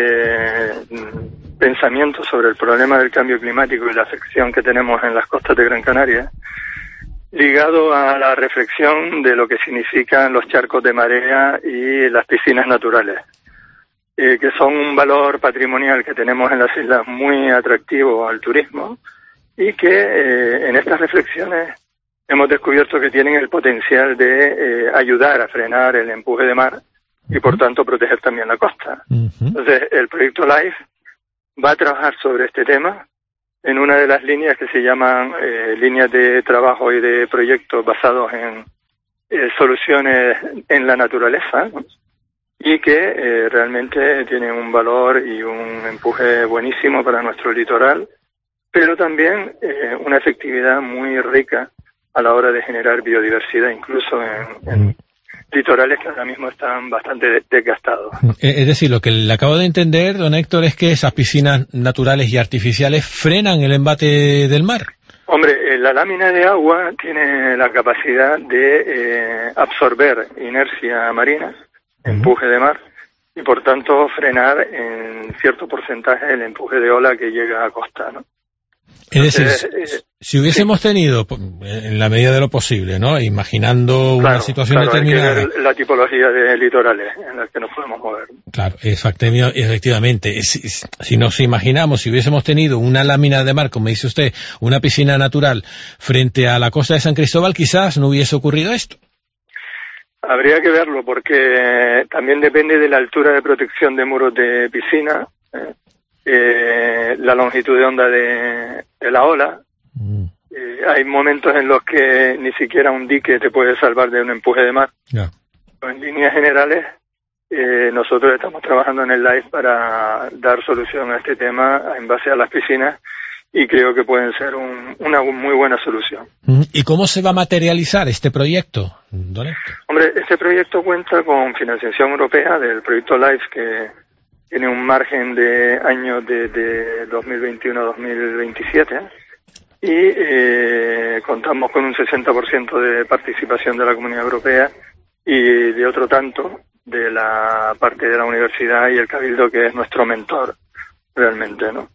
de pensamiento sobre el problema del cambio climático y la afección que tenemos en las costas de Gran Canaria, ligado a la reflexión de lo que significan los charcos de marea y las piscinas naturales, eh, que son un valor patrimonial que tenemos en las islas muy atractivo al turismo y que eh, en estas reflexiones hemos descubierto que tienen el potencial de eh, ayudar a frenar el empuje de mar y por tanto proteger también la costa. Uh-huh. Entonces el proyecto LIFE va a trabajar sobre este tema en una de las líneas que se llaman eh, líneas de trabajo y de proyectos basados en eh, soluciones en la naturaleza, ¿no? Y que eh, realmente tienen un valor y un empuje buenísimo para nuestro litoral, pero también eh, una efectividad muy rica a la hora de generar biodiversidad, incluso en, en litorales que ahora mismo están bastante desgastados. Es decir, lo que le acabo de entender, don Héctor, es que esas piscinas naturales y artificiales frenan el embate del mar. Hombre, la lámina de agua tiene la capacidad de eh, absorber inercia marina, uh-huh. empuje de mar, y por tanto frenar en cierto porcentaje el empuje de ola que llega a costa, ¿no? Es decir, Entonces, eh, si hubiésemos sí. tenido, en la medida de lo posible, ¿no? Imaginando claro, una situación claro, determinada. Hay que ver la tipología de litorales en las que nos podemos mover. Claro, efectivamente. Si, si nos imaginamos, si hubiésemos tenido una lámina de mar, como dice usted, una piscina natural frente a la costa de San Cristóbal, quizás no hubiese ocurrido esto. Habría que verlo, porque también depende de la altura de protección de muros de piscina, ¿eh? Eh, la longitud de onda de, de la ola. Mm. Eh, hay momentos en los que ni siquiera un dique te puede salvar de un empuje de mar. Yeah. En líneas generales, eh, nosotros estamos trabajando en el LIFE para dar solución a este tema en base a las piscinas y creo que pueden ser un, una muy buena solución. ¿Y cómo se va a materializar este proyecto, don Héctor? Hombre, este proyecto cuenta con financiación europea del proyecto LIFE, que tiene un margen de años de, de dos mil veintiuno a dos mil veintisiete y eh, contamos con un sesenta por ciento de participación de la Comunidad Europea y de otro tanto de la parte de la universidad y el Cabildo, que es nuestro mentor realmente, ¿no?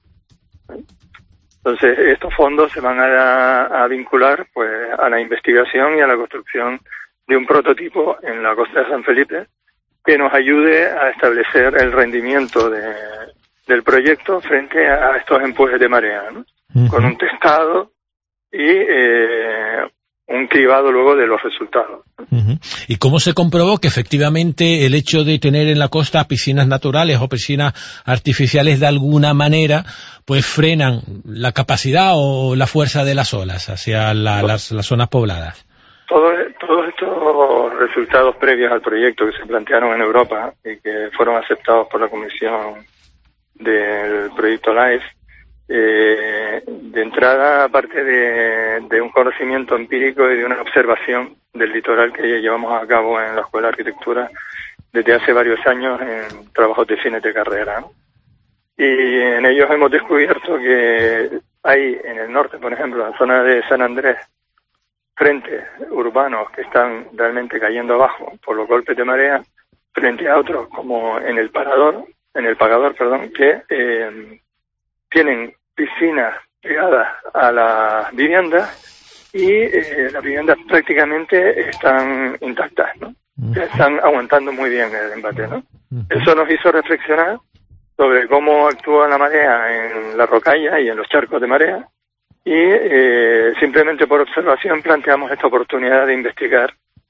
Entonces estos fondos se van a, a vincular pues a la investigación y a la construcción de un prototipo en la costa de San Felipe que nos ayude a establecer el rendimiento de, del proyecto frente a estos empujes de marea, ¿no? Uh-huh. Con un testado y eh, un cribado luego de los resultados. Uh-huh. ¿Y cómo se comprobó que efectivamente el hecho de tener en la costa piscinas naturales o piscinas artificiales de alguna manera pues frenan la capacidad o la fuerza de las olas hacia la, las, las zonas pobladas? Todos todo estos resultados previos al proyecto que se plantearon en Europa y que fueron aceptados por la Comisión del proyecto LIFE, eh, de entrada, aparte de, de un conocimiento empírico y de una observación del litoral que llevamos a cabo en la Escuela de Arquitectura desde hace varios años en trabajos de fines de carrera, ¿no? Y en ellos hemos descubierto que hay en el norte, por ejemplo, en la zona de San Andrés, frentes urbanos que están realmente cayendo abajo por los golpes de marea, frente a otros como en el parador, en el pagador, perdón, que eh, tienen piscinas pegadas a las viviendas y eh, las viviendas prácticamente están intactas, ¿no? Están aguantando muy bien el embate, ¿no? Eso nos hizo reflexionar sobre cómo actúa la marea en la rocalla y en los charcos de marea, y eh, simplemente por observación planteamos esta oportunidad de investigar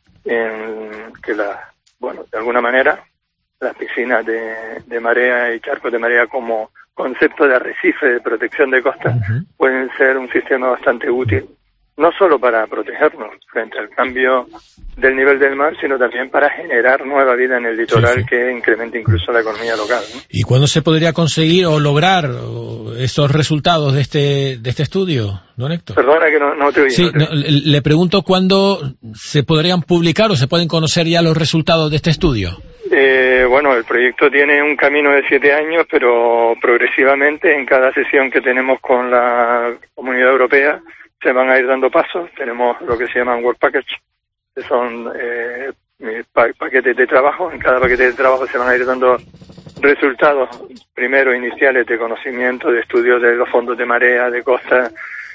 en que la, bueno, de alguna manera las piscinas de, de marea y charcos de marea como concepto de arrecife de protección de costa uh-huh. pueden ser un sistema bastante útil, no solo para protegernos frente al cambio del nivel del mar, sino también para generar nueva vida en el litoral, sí, sí. que incremente incluso la economía local, ¿no? ¿Y cuándo se podría conseguir o lograr estos resultados de este de este estudio, don Héctor? Perdona que no, no te oí. Sí, no, le pregunto cuándo se podrían publicar o se pueden conocer ya los resultados de este estudio. Eh, bueno, el proyecto tiene un camino de siete años, pero progresivamente en cada sesión que tenemos con la Comunidad Europea se van a ir dando pasos. Tenemos lo que se llaman work package, que son eh, pa paquetes de trabajo. En cada paquete de trabajo se van a ir dando resultados, primero iniciales de conocimiento, de estudios de los fondos de marea, de costa,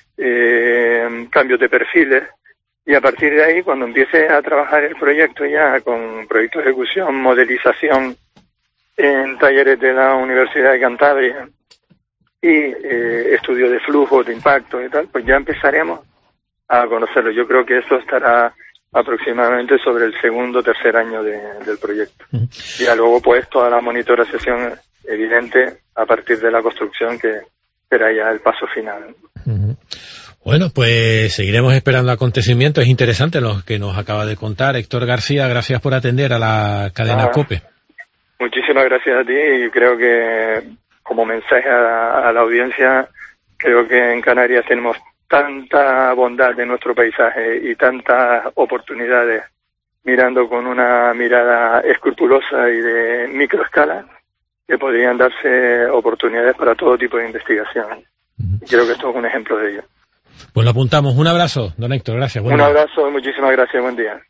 eh, cambios de perfiles, y a partir de ahí, cuando empiece a trabajar el proyecto ya con proyecto de ejecución, modelización en talleres de la Universidad de Cantabria, y eh, estudio de flujo, de impacto y tal, pues ya empezaremos a conocerlo. Yo creo que eso estará aproximadamente sobre el segundo o tercer año de, del proyecto. Uh-huh. Y ya luego pues toda la monitorización evidente a partir de la construcción, que será ya el paso final. Uh-huh. Bueno, pues seguiremos esperando acontecimientos. Es interesante lo que nos acaba de contar Héctor García. Gracias por atender a la cadena ah, COPE. Muchísimas gracias a ti, y creo que como mensaje a, a la audiencia, creo que en Canarias tenemos tanta bondad de nuestro paisaje y tantas oportunidades, mirando con una mirada escrupulosa y de microescala, que podrían darse oportunidades para todo tipo de investigación. Y creo que esto es un ejemplo de ello. Pues lo apuntamos. Un abrazo, don Héctor. Gracias. Un abrazo y muchísimas gracias. Buen día.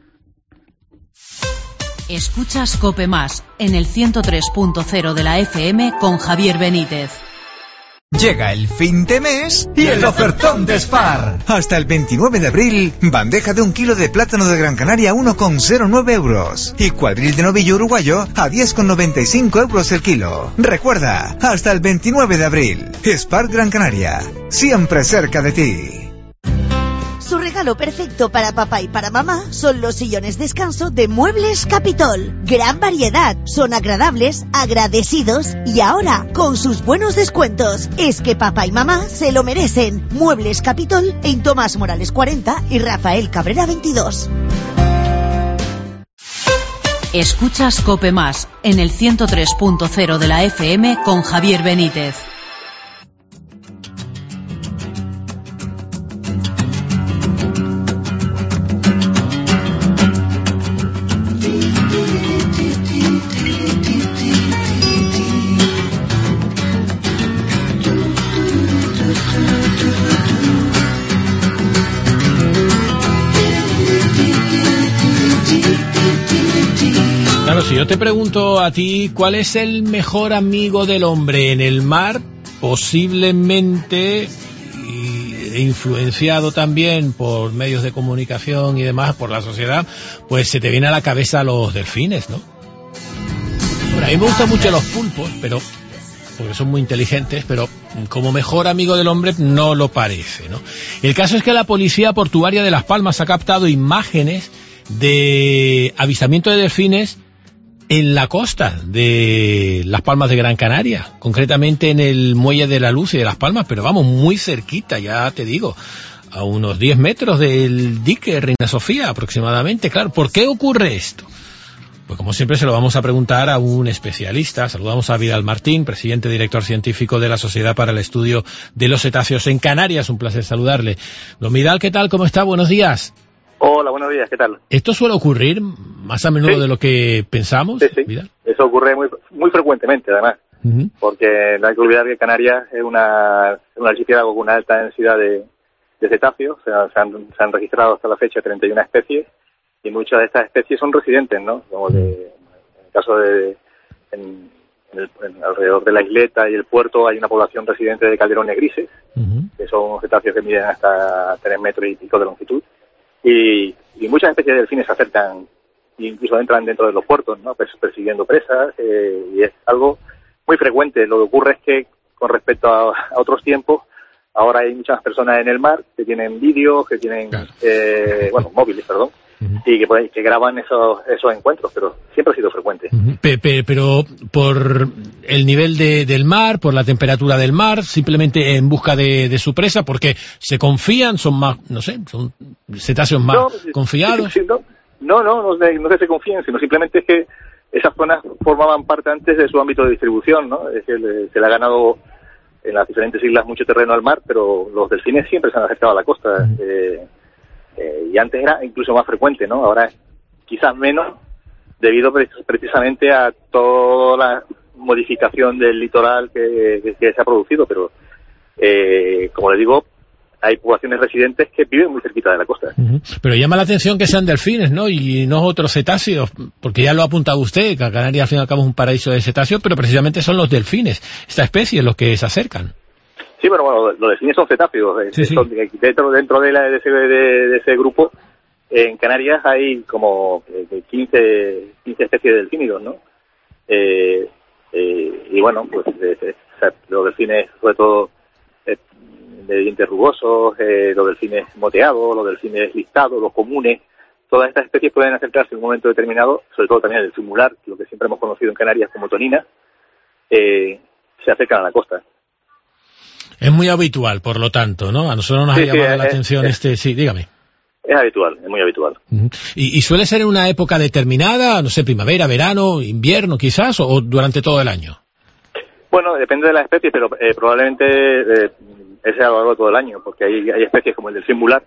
Escuchas COPE Más en el ciento tres punto cero de la F M con Javier Benítez. Llega el fin de mes y el ofertón de Spar. Hasta el veintinueve de abril, bandeja de un kilo de plátano de Gran Canaria a uno con cero nueve euros. Y cuadril de novillo uruguayo a diez con noventa y cinco euros el kilo. Recuerda, hasta el veintinueve de abril. Spar Gran Canaria, siempre cerca de ti. Su regalo perfecto para papá y para mamá son los sillones descanso de Muebles Capitol. Gran variedad, son agradables, agradecidos y ahora con sus buenos descuentos. Es que papá y mamá se lo merecen. Muebles Capitol en Tomás Morales cuarenta y Rafael Cabrera veintidós. Escuchas COPE Más en el ciento tres punto cero de la F M con Javier Benítez. Si yo te pregunto a ti, ¿cuál es el mejor amigo del hombre en el mar? Posiblemente, y influenciado también por medios de comunicación y demás, por la sociedad, pues se te viene a la cabeza los delfines, ¿no? Bueno, a mí me gustan mucho los pulpos, pero porque son muy inteligentes, pero como mejor amigo del hombre no lo parece, ¿no? El caso es que la Policía Portuaria de Las Palmas ha captado imágenes de avistamiento de delfines en la costa de Las Palmas de Gran Canaria, concretamente en el Muelle de la Luz y de Las Palmas, pero vamos, muy cerquita, ya te digo, a unos diez metros del dique Reina Sofía aproximadamente. Claro, ¿por qué ocurre esto? Pues como siempre se lo vamos a preguntar a un especialista. Saludamos a Vidal Martín, presidente y director científico de la Sociedad para el Estudio de los Cetáceos en Canarias. Un placer saludarle. Don Vidal, ¿qué tal? ¿Cómo está? Buenos días. Hola, buenos días, ¿qué tal? ¿Esto suele ocurrir más a menudo sí. de lo que pensamos? Sí, sí. Vidal? Eso ocurre muy muy frecuentemente, además. Uh-huh. Porque no hay que olvidar que Canarias es una, un archipiélago con una alta densidad de, de cetáceos. O sea, se han, se han registrado hasta la fecha treinta y una especies, y muchas de estas especies son residentes, ¿no? Como de, en el caso de en, en el, en alrededor de la isleta y el puerto hay una población residente de calderones grises, uh-huh. que son cetáceos que miden hasta tres metros y pico de longitud, y, y muchas especies de delfines se acercan, incluso entran dentro de los puertos, ¿no? Pues, persiguiendo presas, eh, y es algo muy frecuente. Lo que ocurre es que con respecto a, a otros tiempos, ahora hay muchas personas en el mar que tienen vídeos, que tienen, claro. eh, bueno, móviles, perdón, uh-huh. y que, pues, que graban esos esos encuentros, pero siempre ha sido frecuente. Uh-huh. Pe, pe, pero por el nivel de, del mar, por la temperatura del mar, simplemente en busca de, de su presa, porque se confían, son más, no sé, son cetáceos más no, confiados. Sí, sí, no, no, no, no, no es que se confíen, sino simplemente es que esas zonas formaban parte antes de su ámbito de distribución, ¿no? Es que se le ha ganado en las diferentes islas mucho terreno al mar, pero los delfines siempre se han acercado a la costa. Uh-huh. eh, eh, y antes era incluso más frecuente, ¿no? Ahora es quizás menos, debido precisamente a toda la modificación del litoral que, que, que se ha producido, pero eh, como le digo, hay poblaciones residentes que viven muy cerquita de la costa. Uh-huh. Pero llama la atención que sean delfines, ¿no? Y no otros cetáceos, porque ya lo ha apuntado usted, que Canarias al fin y al cabo es un paraíso de cetáceos, pero precisamente son los delfines, esta especie, los que se acercan. Sí, pero bueno, los delfines son cetáceos. Sí, sí. Son, dentro dentro de, la, de, ese, de, de ese grupo, en Canarias hay como quince, quince especies de delfínidos, ¿no? Eh, eh, y bueno, pues eh, eh, o sea, los delfines, sobre todo, eh, de dientes rugosos, eh, los delfines moteados, los delfines listados, los comunes, todas estas especies pueden acercarse en un momento determinado, sobre todo también el delfín mular, lo que siempre hemos conocido en Canarias como tonina, eh, se acercan a la costa. Es muy habitual, por lo tanto, ¿no? A nosotros nos sí, ha llamado sí, la es, atención es, este... Sí, dígame. Es habitual, es muy habitual. Uh-huh. ¿Y, ¿Y suele ser en una época determinada, no sé, primavera, verano, invierno quizás, o, o durante todo el año? Bueno, depende de la especie, pero eh, probablemente eh, es a lo largo de todo el año, porque hay, hay especies como el delfín mular,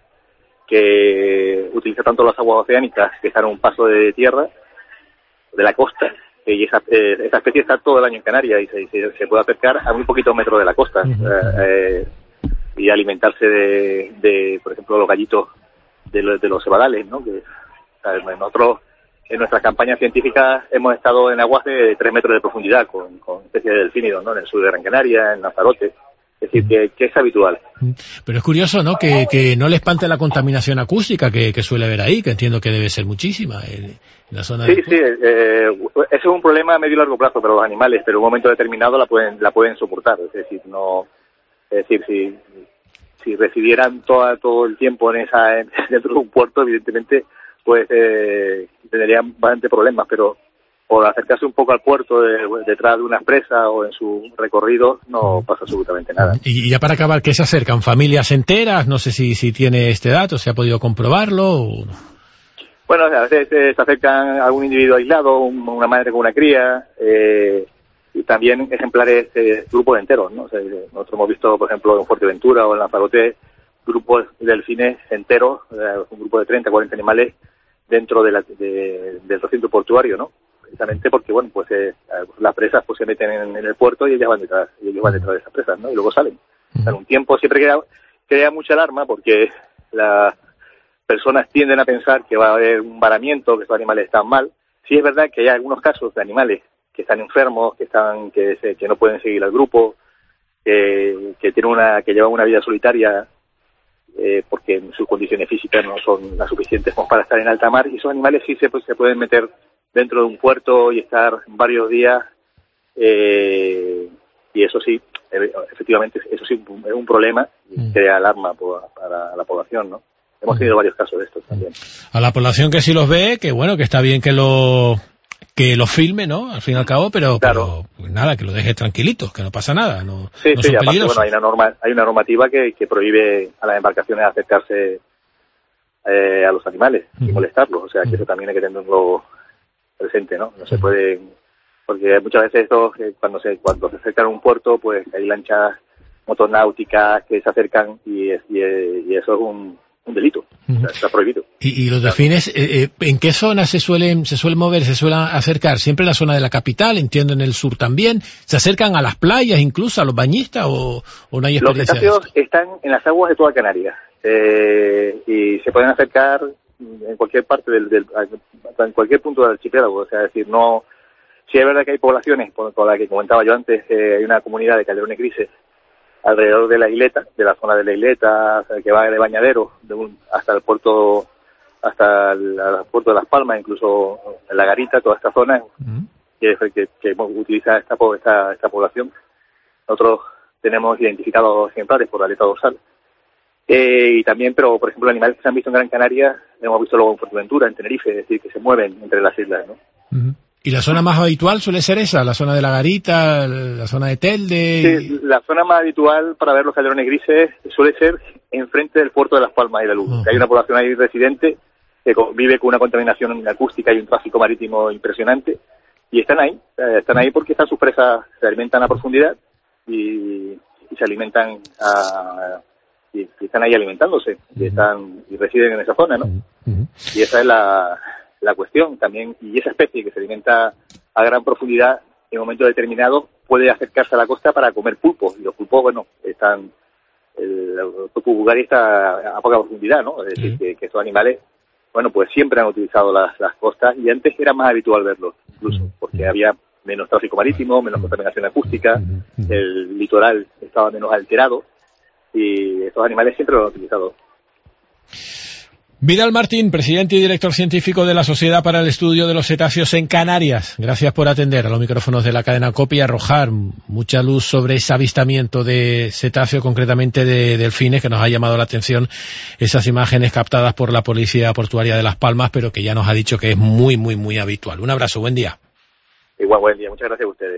que utiliza tanto las aguas oceánicas que están a un paso de tierra, de la costa, y esa, eh, esa especie está todo el año en Canarias y se, se, se puede acercar a muy poquitos metros de la costa, uh-huh. eh, y alimentarse de, de, por ejemplo, los gallitos de los, de los cebadales, ¿no? Que, nosotros en nuestras campañas científicas hemos estado en aguas de tres metros de profundidad con, con especies de delfínidos, ¿no? En el sur de Gran Canaria, en Lanzarote. Es decir, que, que es habitual. Pero es curioso, ¿no? Que, que no le espante la contaminación acústica que, que suele haber ahí, que entiendo que debe ser muchísima en, en la zona. Sí, de... sí. Eh, eso es un problema a medio y largo plazo para los animales, pero en un momento determinado la pueden la pueden soportar. Es decir, no, es decir, si si residieran todo todo el tiempo en esa en, dentro de un puerto, evidentemente, pues eh, tendrían bastante problemas, pero por acercarse un poco al puerto de, detrás de unas presas o en su recorrido no pasa absolutamente nada. Y ya para acabar, ¿qué se acercan? ¿Familias enteras? No sé si si tiene este dato, ¿se ha podido comprobarlo? O... Bueno, a veces se acercan a algún individuo aislado, una madre con una cría, eh, y también ejemplares, eh, grupos enteros, ¿no? O sea, nosotros hemos visto, por ejemplo, en Fuerteventura o en Lanzarote, grupos de delfines enteros, eh, un grupo de treinta, cuarenta animales dentro de la, de, del recinto portuario, ¿no? Precisamente porque, bueno, pues eh, las presas pues se meten en, en el puerto y ellas van detrás, y ellos van detrás de esas presas, ¿no? Y luego salen. O sea, en un tiempo siempre crea, crea mucha alarma porque las personas tienden a pensar que va a haber un varamiento, que estos animales están mal. Sí es verdad que hay algunos casos de animales que están enfermos, que están que, se, que no pueden seguir al grupo, que, que tienen una que llevan una vida solitaria eh, porque sus condiciones físicas no son las suficientes como para estar en alta mar, y esos animales sí se, pues, se pueden meter dentro de un puerto y estar varios días, eh, y eso sí, efectivamente, eso sí es un problema y crea alarma para la población, ¿no? Hemos tenido varios casos de estos también. A la población que sí los ve, que bueno, que está bien que lo que lo filme, ¿no? Al fin y al cabo, pero, claro. pero pues nada, que lo deje tranquilitos, que no pasa nada, no, sí, no sí, son aparte, peligrosos. Bueno, hay una norma, hay una normativa que, que prohíbe a las embarcaciones acercarse eh, a los animales y molestarlos, o sea que eso también hay que tenerlo presente, ¿no? No se puede, porque muchas veces esto, eh, cuando se cuando se acercan a un puerto, pues hay lanchas motonáuticas que se acercan y, es, y, y eso es un, un delito, uh-huh. O sea, está prohibido. ¿Y, y los delfines, eh, en qué zona se suelen se suelen mover, se suelen acercar? ¿Siempre en la zona de la capital, entiendo en el sur también? ¿Se acercan a las playas incluso, a los bañistas o, o no hay experiencia? Los cetáceos están en las aguas de toda Canarias eh, y se pueden acercar en cualquier parte del, del en cualquier punto del archipiélago, o sea, es decir, no, sí es verdad que hay poblaciones, con, con la que comentaba yo antes, eh, hay una comunidad de calderones grises alrededor de la isleta, de la zona de la isleta, o sea, que va de Bañadero de un, hasta el puerto, hasta el, el puerto de Las Palmas, incluso en La Garita, toda esta zona, uh-huh. que, que, que utiliza esta, esta, esta población. Nosotros tenemos identificados ejemplares por la aleta dorsal. Eh, y también, pero por ejemplo, animales que se han visto en Gran Canaria, hemos visto luego en Fuerteventura, en Tenerife, es decir, que se mueven entre las islas, ¿no? Uh-huh. ¿Y la zona más habitual suele ser esa? ¿La zona de La Garita, la zona de Telde? Sí, la zona más habitual para ver los calderones grises suele ser enfrente del puerto de Las Palmas y la Luz. Uh-huh. Que hay una población ahí residente que vive con una contaminación acústica y un tráfico marítimo impresionante. Y están ahí, eh, están ahí porque están sus presas, se alimentan a profundidad y, y se alimentan a... Y, y están ahí alimentándose, uh-huh. y están y residen en esa zona, ¿no? Uh-huh. Y esa es la... la cuestión también, y esa especie que se alimenta a gran profundidad en un momento determinado puede acercarse a la costa para comer pulpos, y los pulpos, bueno, están, el, el pulpo bugari está a poca profundidad, ¿no? Es decir, uh-huh. que, que estos animales, bueno, pues siempre han utilizado las, las costas, y antes era más habitual verlos, incluso, porque había menos tráfico marítimo, menos contaminación acústica, uh-huh. el litoral estaba menos alterado, y estos animales siempre lo han utilizado. Vidal Martín, presidente y director científico de la Sociedad para el Estudio de los Cetáceos en Canarias. Gracias por atender a los micrófonos de la cadena COPE y arrojar mucha luz sobre ese avistamiento de cetáceo, concretamente de delfines, que nos ha llamado la atención esas imágenes captadas por la Policía Portuaria de Las Palmas, pero que ya nos ha dicho que es muy, muy, muy habitual. Un abrazo, buen día. Igual, buen día. Muchas gracias a ustedes.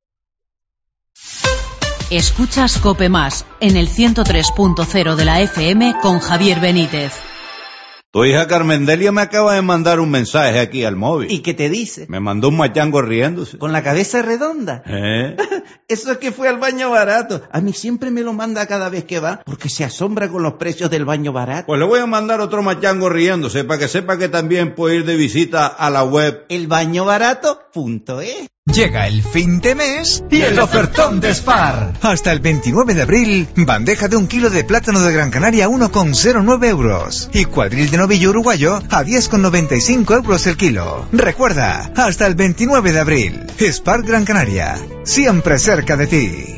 Escuchas COPE Más en el ciento tres punto cero de la F M con Javier Benítez. Tu hija Carmendelia me acaba de mandar un mensaje aquí al móvil. ¿Y qué te dice? Me mandó un machango riéndose. ¿Con la cabeza redonda? ¿Eh? Eso es que fue al baño barato. A mí siempre me lo manda cada vez que va, porque se asombra con los precios del baño barato. Pues le voy a mandar otro machango riéndose, para que sepa que también puede ir de visita a la web el baño barato punto es. Llega el fin de mes y el ofertón de Spar. Hasta el veintinueve de abril, bandeja de un kilo de plátano de Gran Canaria a uno con cero nueve euros. Y cuadril de novillo uruguayo a diez con noventa y cinco euros el kilo. Recuerda, hasta el veintinueve de abril. Spar Gran Canaria, siempre cerca de ti.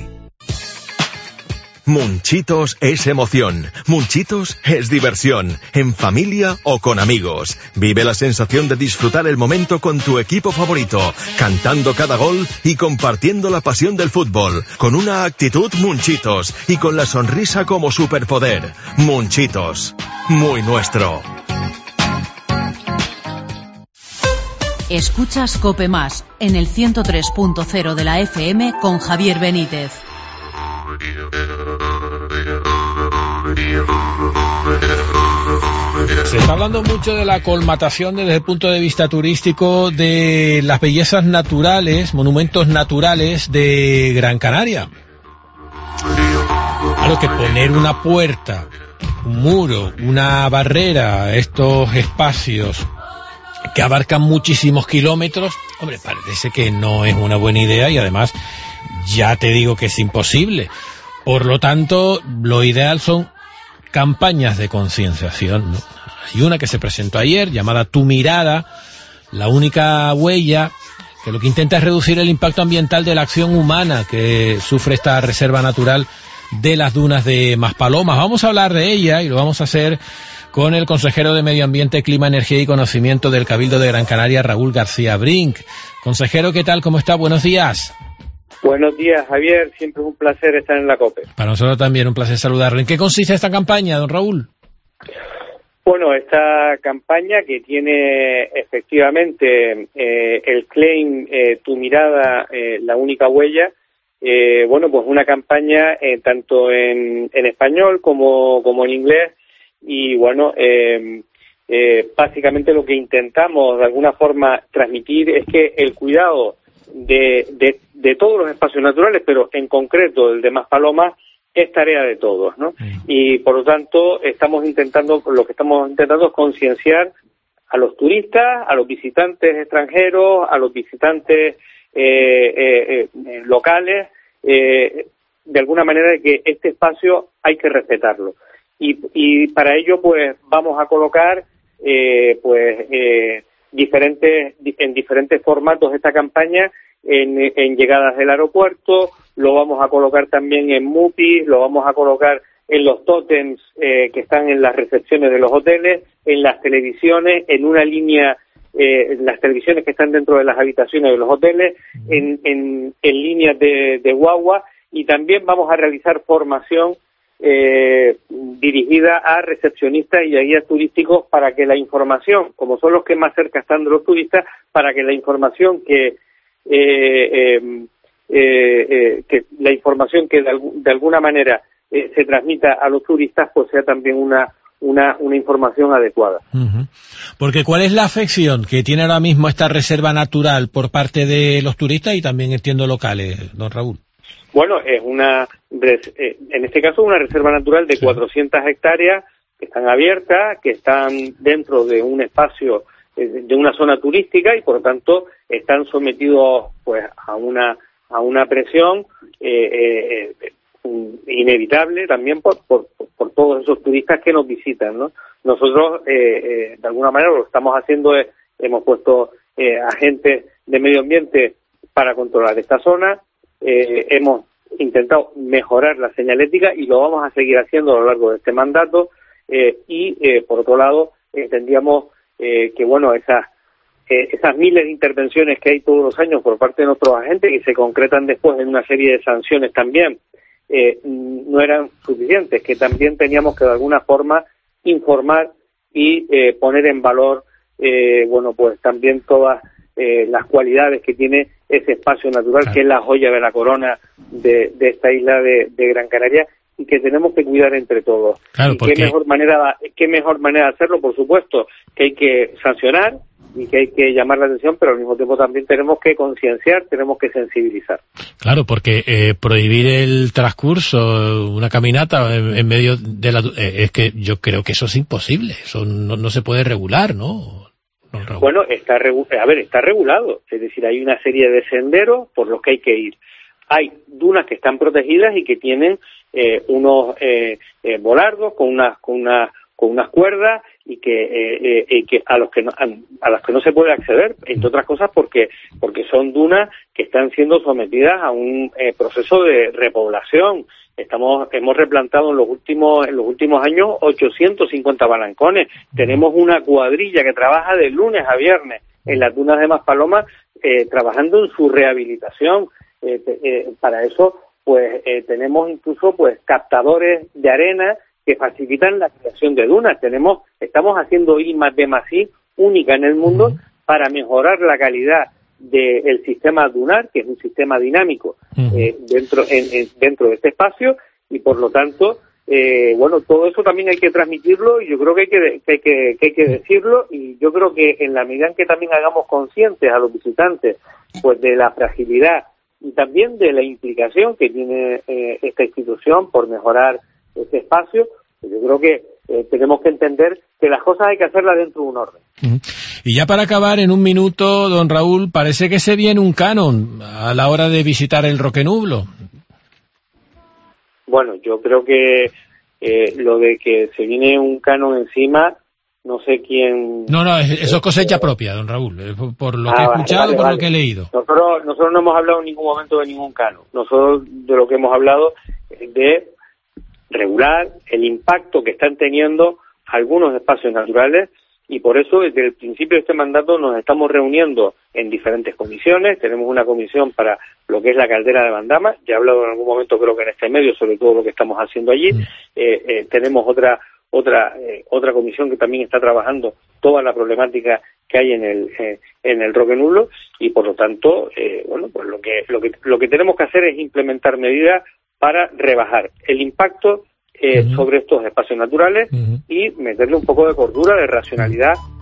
Munchitos es emoción, Munchitos es diversión, en familia o con amigos. Vive la sensación de disfrutar el momento con tu equipo favorito, cantando cada gol y compartiendo la pasión del fútbol, con una actitud Munchitos y con la sonrisa como superpoder. Munchitos, muy nuestro. Escuchas COPE Más en el ciento tres punto cero de la F M con Javier Benítez. Se está hablando mucho de la colmatación desde el punto de vista turístico de las bellezas naturales, monumentos naturales de Gran Canaria. Claro que poner una puerta, un muro, una barrera, estos espacios que abarcan muchísimos kilómetros, hombre, parece que no es una buena idea y además ya te digo que es imposible. Por lo tanto, lo ideal son campañas de concienciación, ¿no? Hay una que se presentó ayer llamada Tu Mirada, la única huella, que lo que intenta es reducir el impacto ambiental de la acción humana que sufre esta reserva natural de las dunas de Maspalomas. Vamos a hablar de ella y lo vamos a hacer con el consejero de Medio Ambiente, Clima, Energía y Conocimiento del Cabildo de Gran Canaria, Raúl García Brink. Consejero, ¿qué tal? ¿Cómo está? Buenos días. Buenos días, Javier. Siempre es un placer estar en la COPE. Para nosotros también un placer saludarle. ¿En qué consiste esta campaña, don Raúl? Bueno, esta campaña que tiene efectivamente eh, el claim eh, Tu Mirada, eh, la única huella, eh, bueno, pues una campaña eh, tanto en, en español como, como en inglés y bueno, eh, eh, básicamente lo que intentamos de alguna forma transmitir es que el cuidado de, de, de todos los espacios naturales, pero en concreto el de Maspalomas, es tarea de todos, ¿no? Y por lo tanto estamos intentando, lo que estamos intentando es concienciar a los turistas, a los visitantes extranjeros, a los visitantes eh, eh, eh, locales, eh, de alguna manera de que este espacio hay que respetarlo. Y, y para ello pues vamos a colocar eh, pues eh, diferentes en diferentes formatos esta campaña en, en llegadas del aeropuerto, lo vamos a colocar también en MUPIs, lo vamos a colocar en los tótems eh, que están en las recepciones de los hoteles, en las televisiones, en una línea, eh, las televisiones que están dentro de las habitaciones de los hoteles, en, en, en líneas de, de guagua, y también vamos a realizar formación eh, dirigida a recepcionistas y a guías turísticos para que la información, como son los que más cerca están de los turistas, para que la información que eh, eh, eh, eh, que la información que de, de alguna manera eh, se transmita a los turistas pues sea también una una una información adecuada. Uh-huh. Porque ¿cuál es la afección que tiene ahora mismo esta reserva natural por parte de los turistas y también entiendo locales, don Raúl? Bueno, es una, en este caso, una reserva natural de sí. cuatrocientas hectáreas que están abiertas, que están dentro de un espacio, de una zona turística y, por lo tanto, están sometidos pues a una a una presión eh, eh, inevitable también por, por por todos esos turistas que nos visitan, ¿no? Nosotros, eh, eh, de alguna manera, lo que estamos haciendo es, hemos puesto eh, agentes de medio ambiente para controlar esta zona. Eh, hemos intentado mejorar la señalética y lo vamos a seguir haciendo a lo largo de este mandato eh, y eh, por otro lado entendíamos eh, que bueno esas eh, esas miles de intervenciones que hay todos los años por parte de nuestros agentes y se concretan después en una serie de sanciones también eh, no eran suficientes, que también teníamos que de alguna forma informar y eh, poner en valor eh, bueno pues también todas Eh, las cualidades que tiene ese espacio natural, claro, que es la joya de la corona de, de esta isla de, de Gran Canaria y que tenemos que cuidar entre todos. Claro, y porque... qué mejor manera, qué mejor manera de hacerlo, por supuesto, que hay que sancionar y que hay que llamar la atención, pero al mismo tiempo también tenemos que concienciar, tenemos que sensibilizar. Claro, porque eh, prohibir el transcurso, una caminata en, en medio de la... Eh, es que yo creo que eso es imposible, eso no, no se puede regular, ¿no? Bueno, está regu- a ver, está regulado, es decir, hay una serie de senderos por los que hay que ir. Hay dunas que están protegidas y que tienen eh, unos eh, eh, volardos con unas con unas con unas cuerdas y que eh, eh, que a los que no, a, a las que no se puede acceder, entre otras cosas porque porque son dunas que están siendo sometidas a un eh, proceso de repoblación. Estamos hemos replantado en los últimos en los últimos años ochocientos cincuenta balancones. Tenemos una cuadrilla que trabaja de lunes a viernes en las dunas de Maspalomas eh, trabajando en su rehabilitación. Eh, eh, para eso pues eh, tenemos incluso pues captadores de arena que facilitan la creación de dunas. Tenemos estamos haciendo I más D más I única en el mundo para mejorar la calidad del sistema dunar, que es un sistema dinámico eh, dentro en, en, dentro de este espacio y por lo tanto eh, bueno todo eso también hay que transmitirlo y yo creo que hay que, que, hay que, que hay que decirlo y yo creo que en la medida en que también hagamos conscientes a los visitantes pues de la fragilidad y también de la implicación que tiene eh, esta institución por mejorar este espacio, pues yo creo que Eh, tenemos que entender que las cosas hay que hacerlas dentro de un orden. Y ya para acabar, en un minuto, don Raúl, parece que se viene un canon a la hora de visitar el Roquenublo. Bueno, yo creo que eh, lo de que se viene un canon encima, no sé quién... No, no, eso es cosecha propia, don Raúl, por lo que ah, he escuchado, vale, vale, por vale. lo que he leído. Nosotros, nosotros no hemos hablado en ningún momento de ningún canon. Nosotros de lo que hemos hablado es de regular el impacto que están teniendo algunos espacios naturales y por eso desde el principio de este mandato nos estamos reuniendo en diferentes comisiones. Tenemos una comisión para lo que es la caldera de Bandama, ya he hablado en algún momento creo que en este medio sobre todo lo que estamos haciendo allí. Mm. Eh, eh, tenemos otra otra eh, otra comisión que también está trabajando toda la problemática que hay en el eh, en el Roquenublo y por lo tanto eh, bueno pues lo que lo que lo que tenemos que hacer es implementar medidas para rebajar el impacto eh, Ujú. sobre estos espacios naturales Ujú. y meterle un poco de cordura, de racionalidad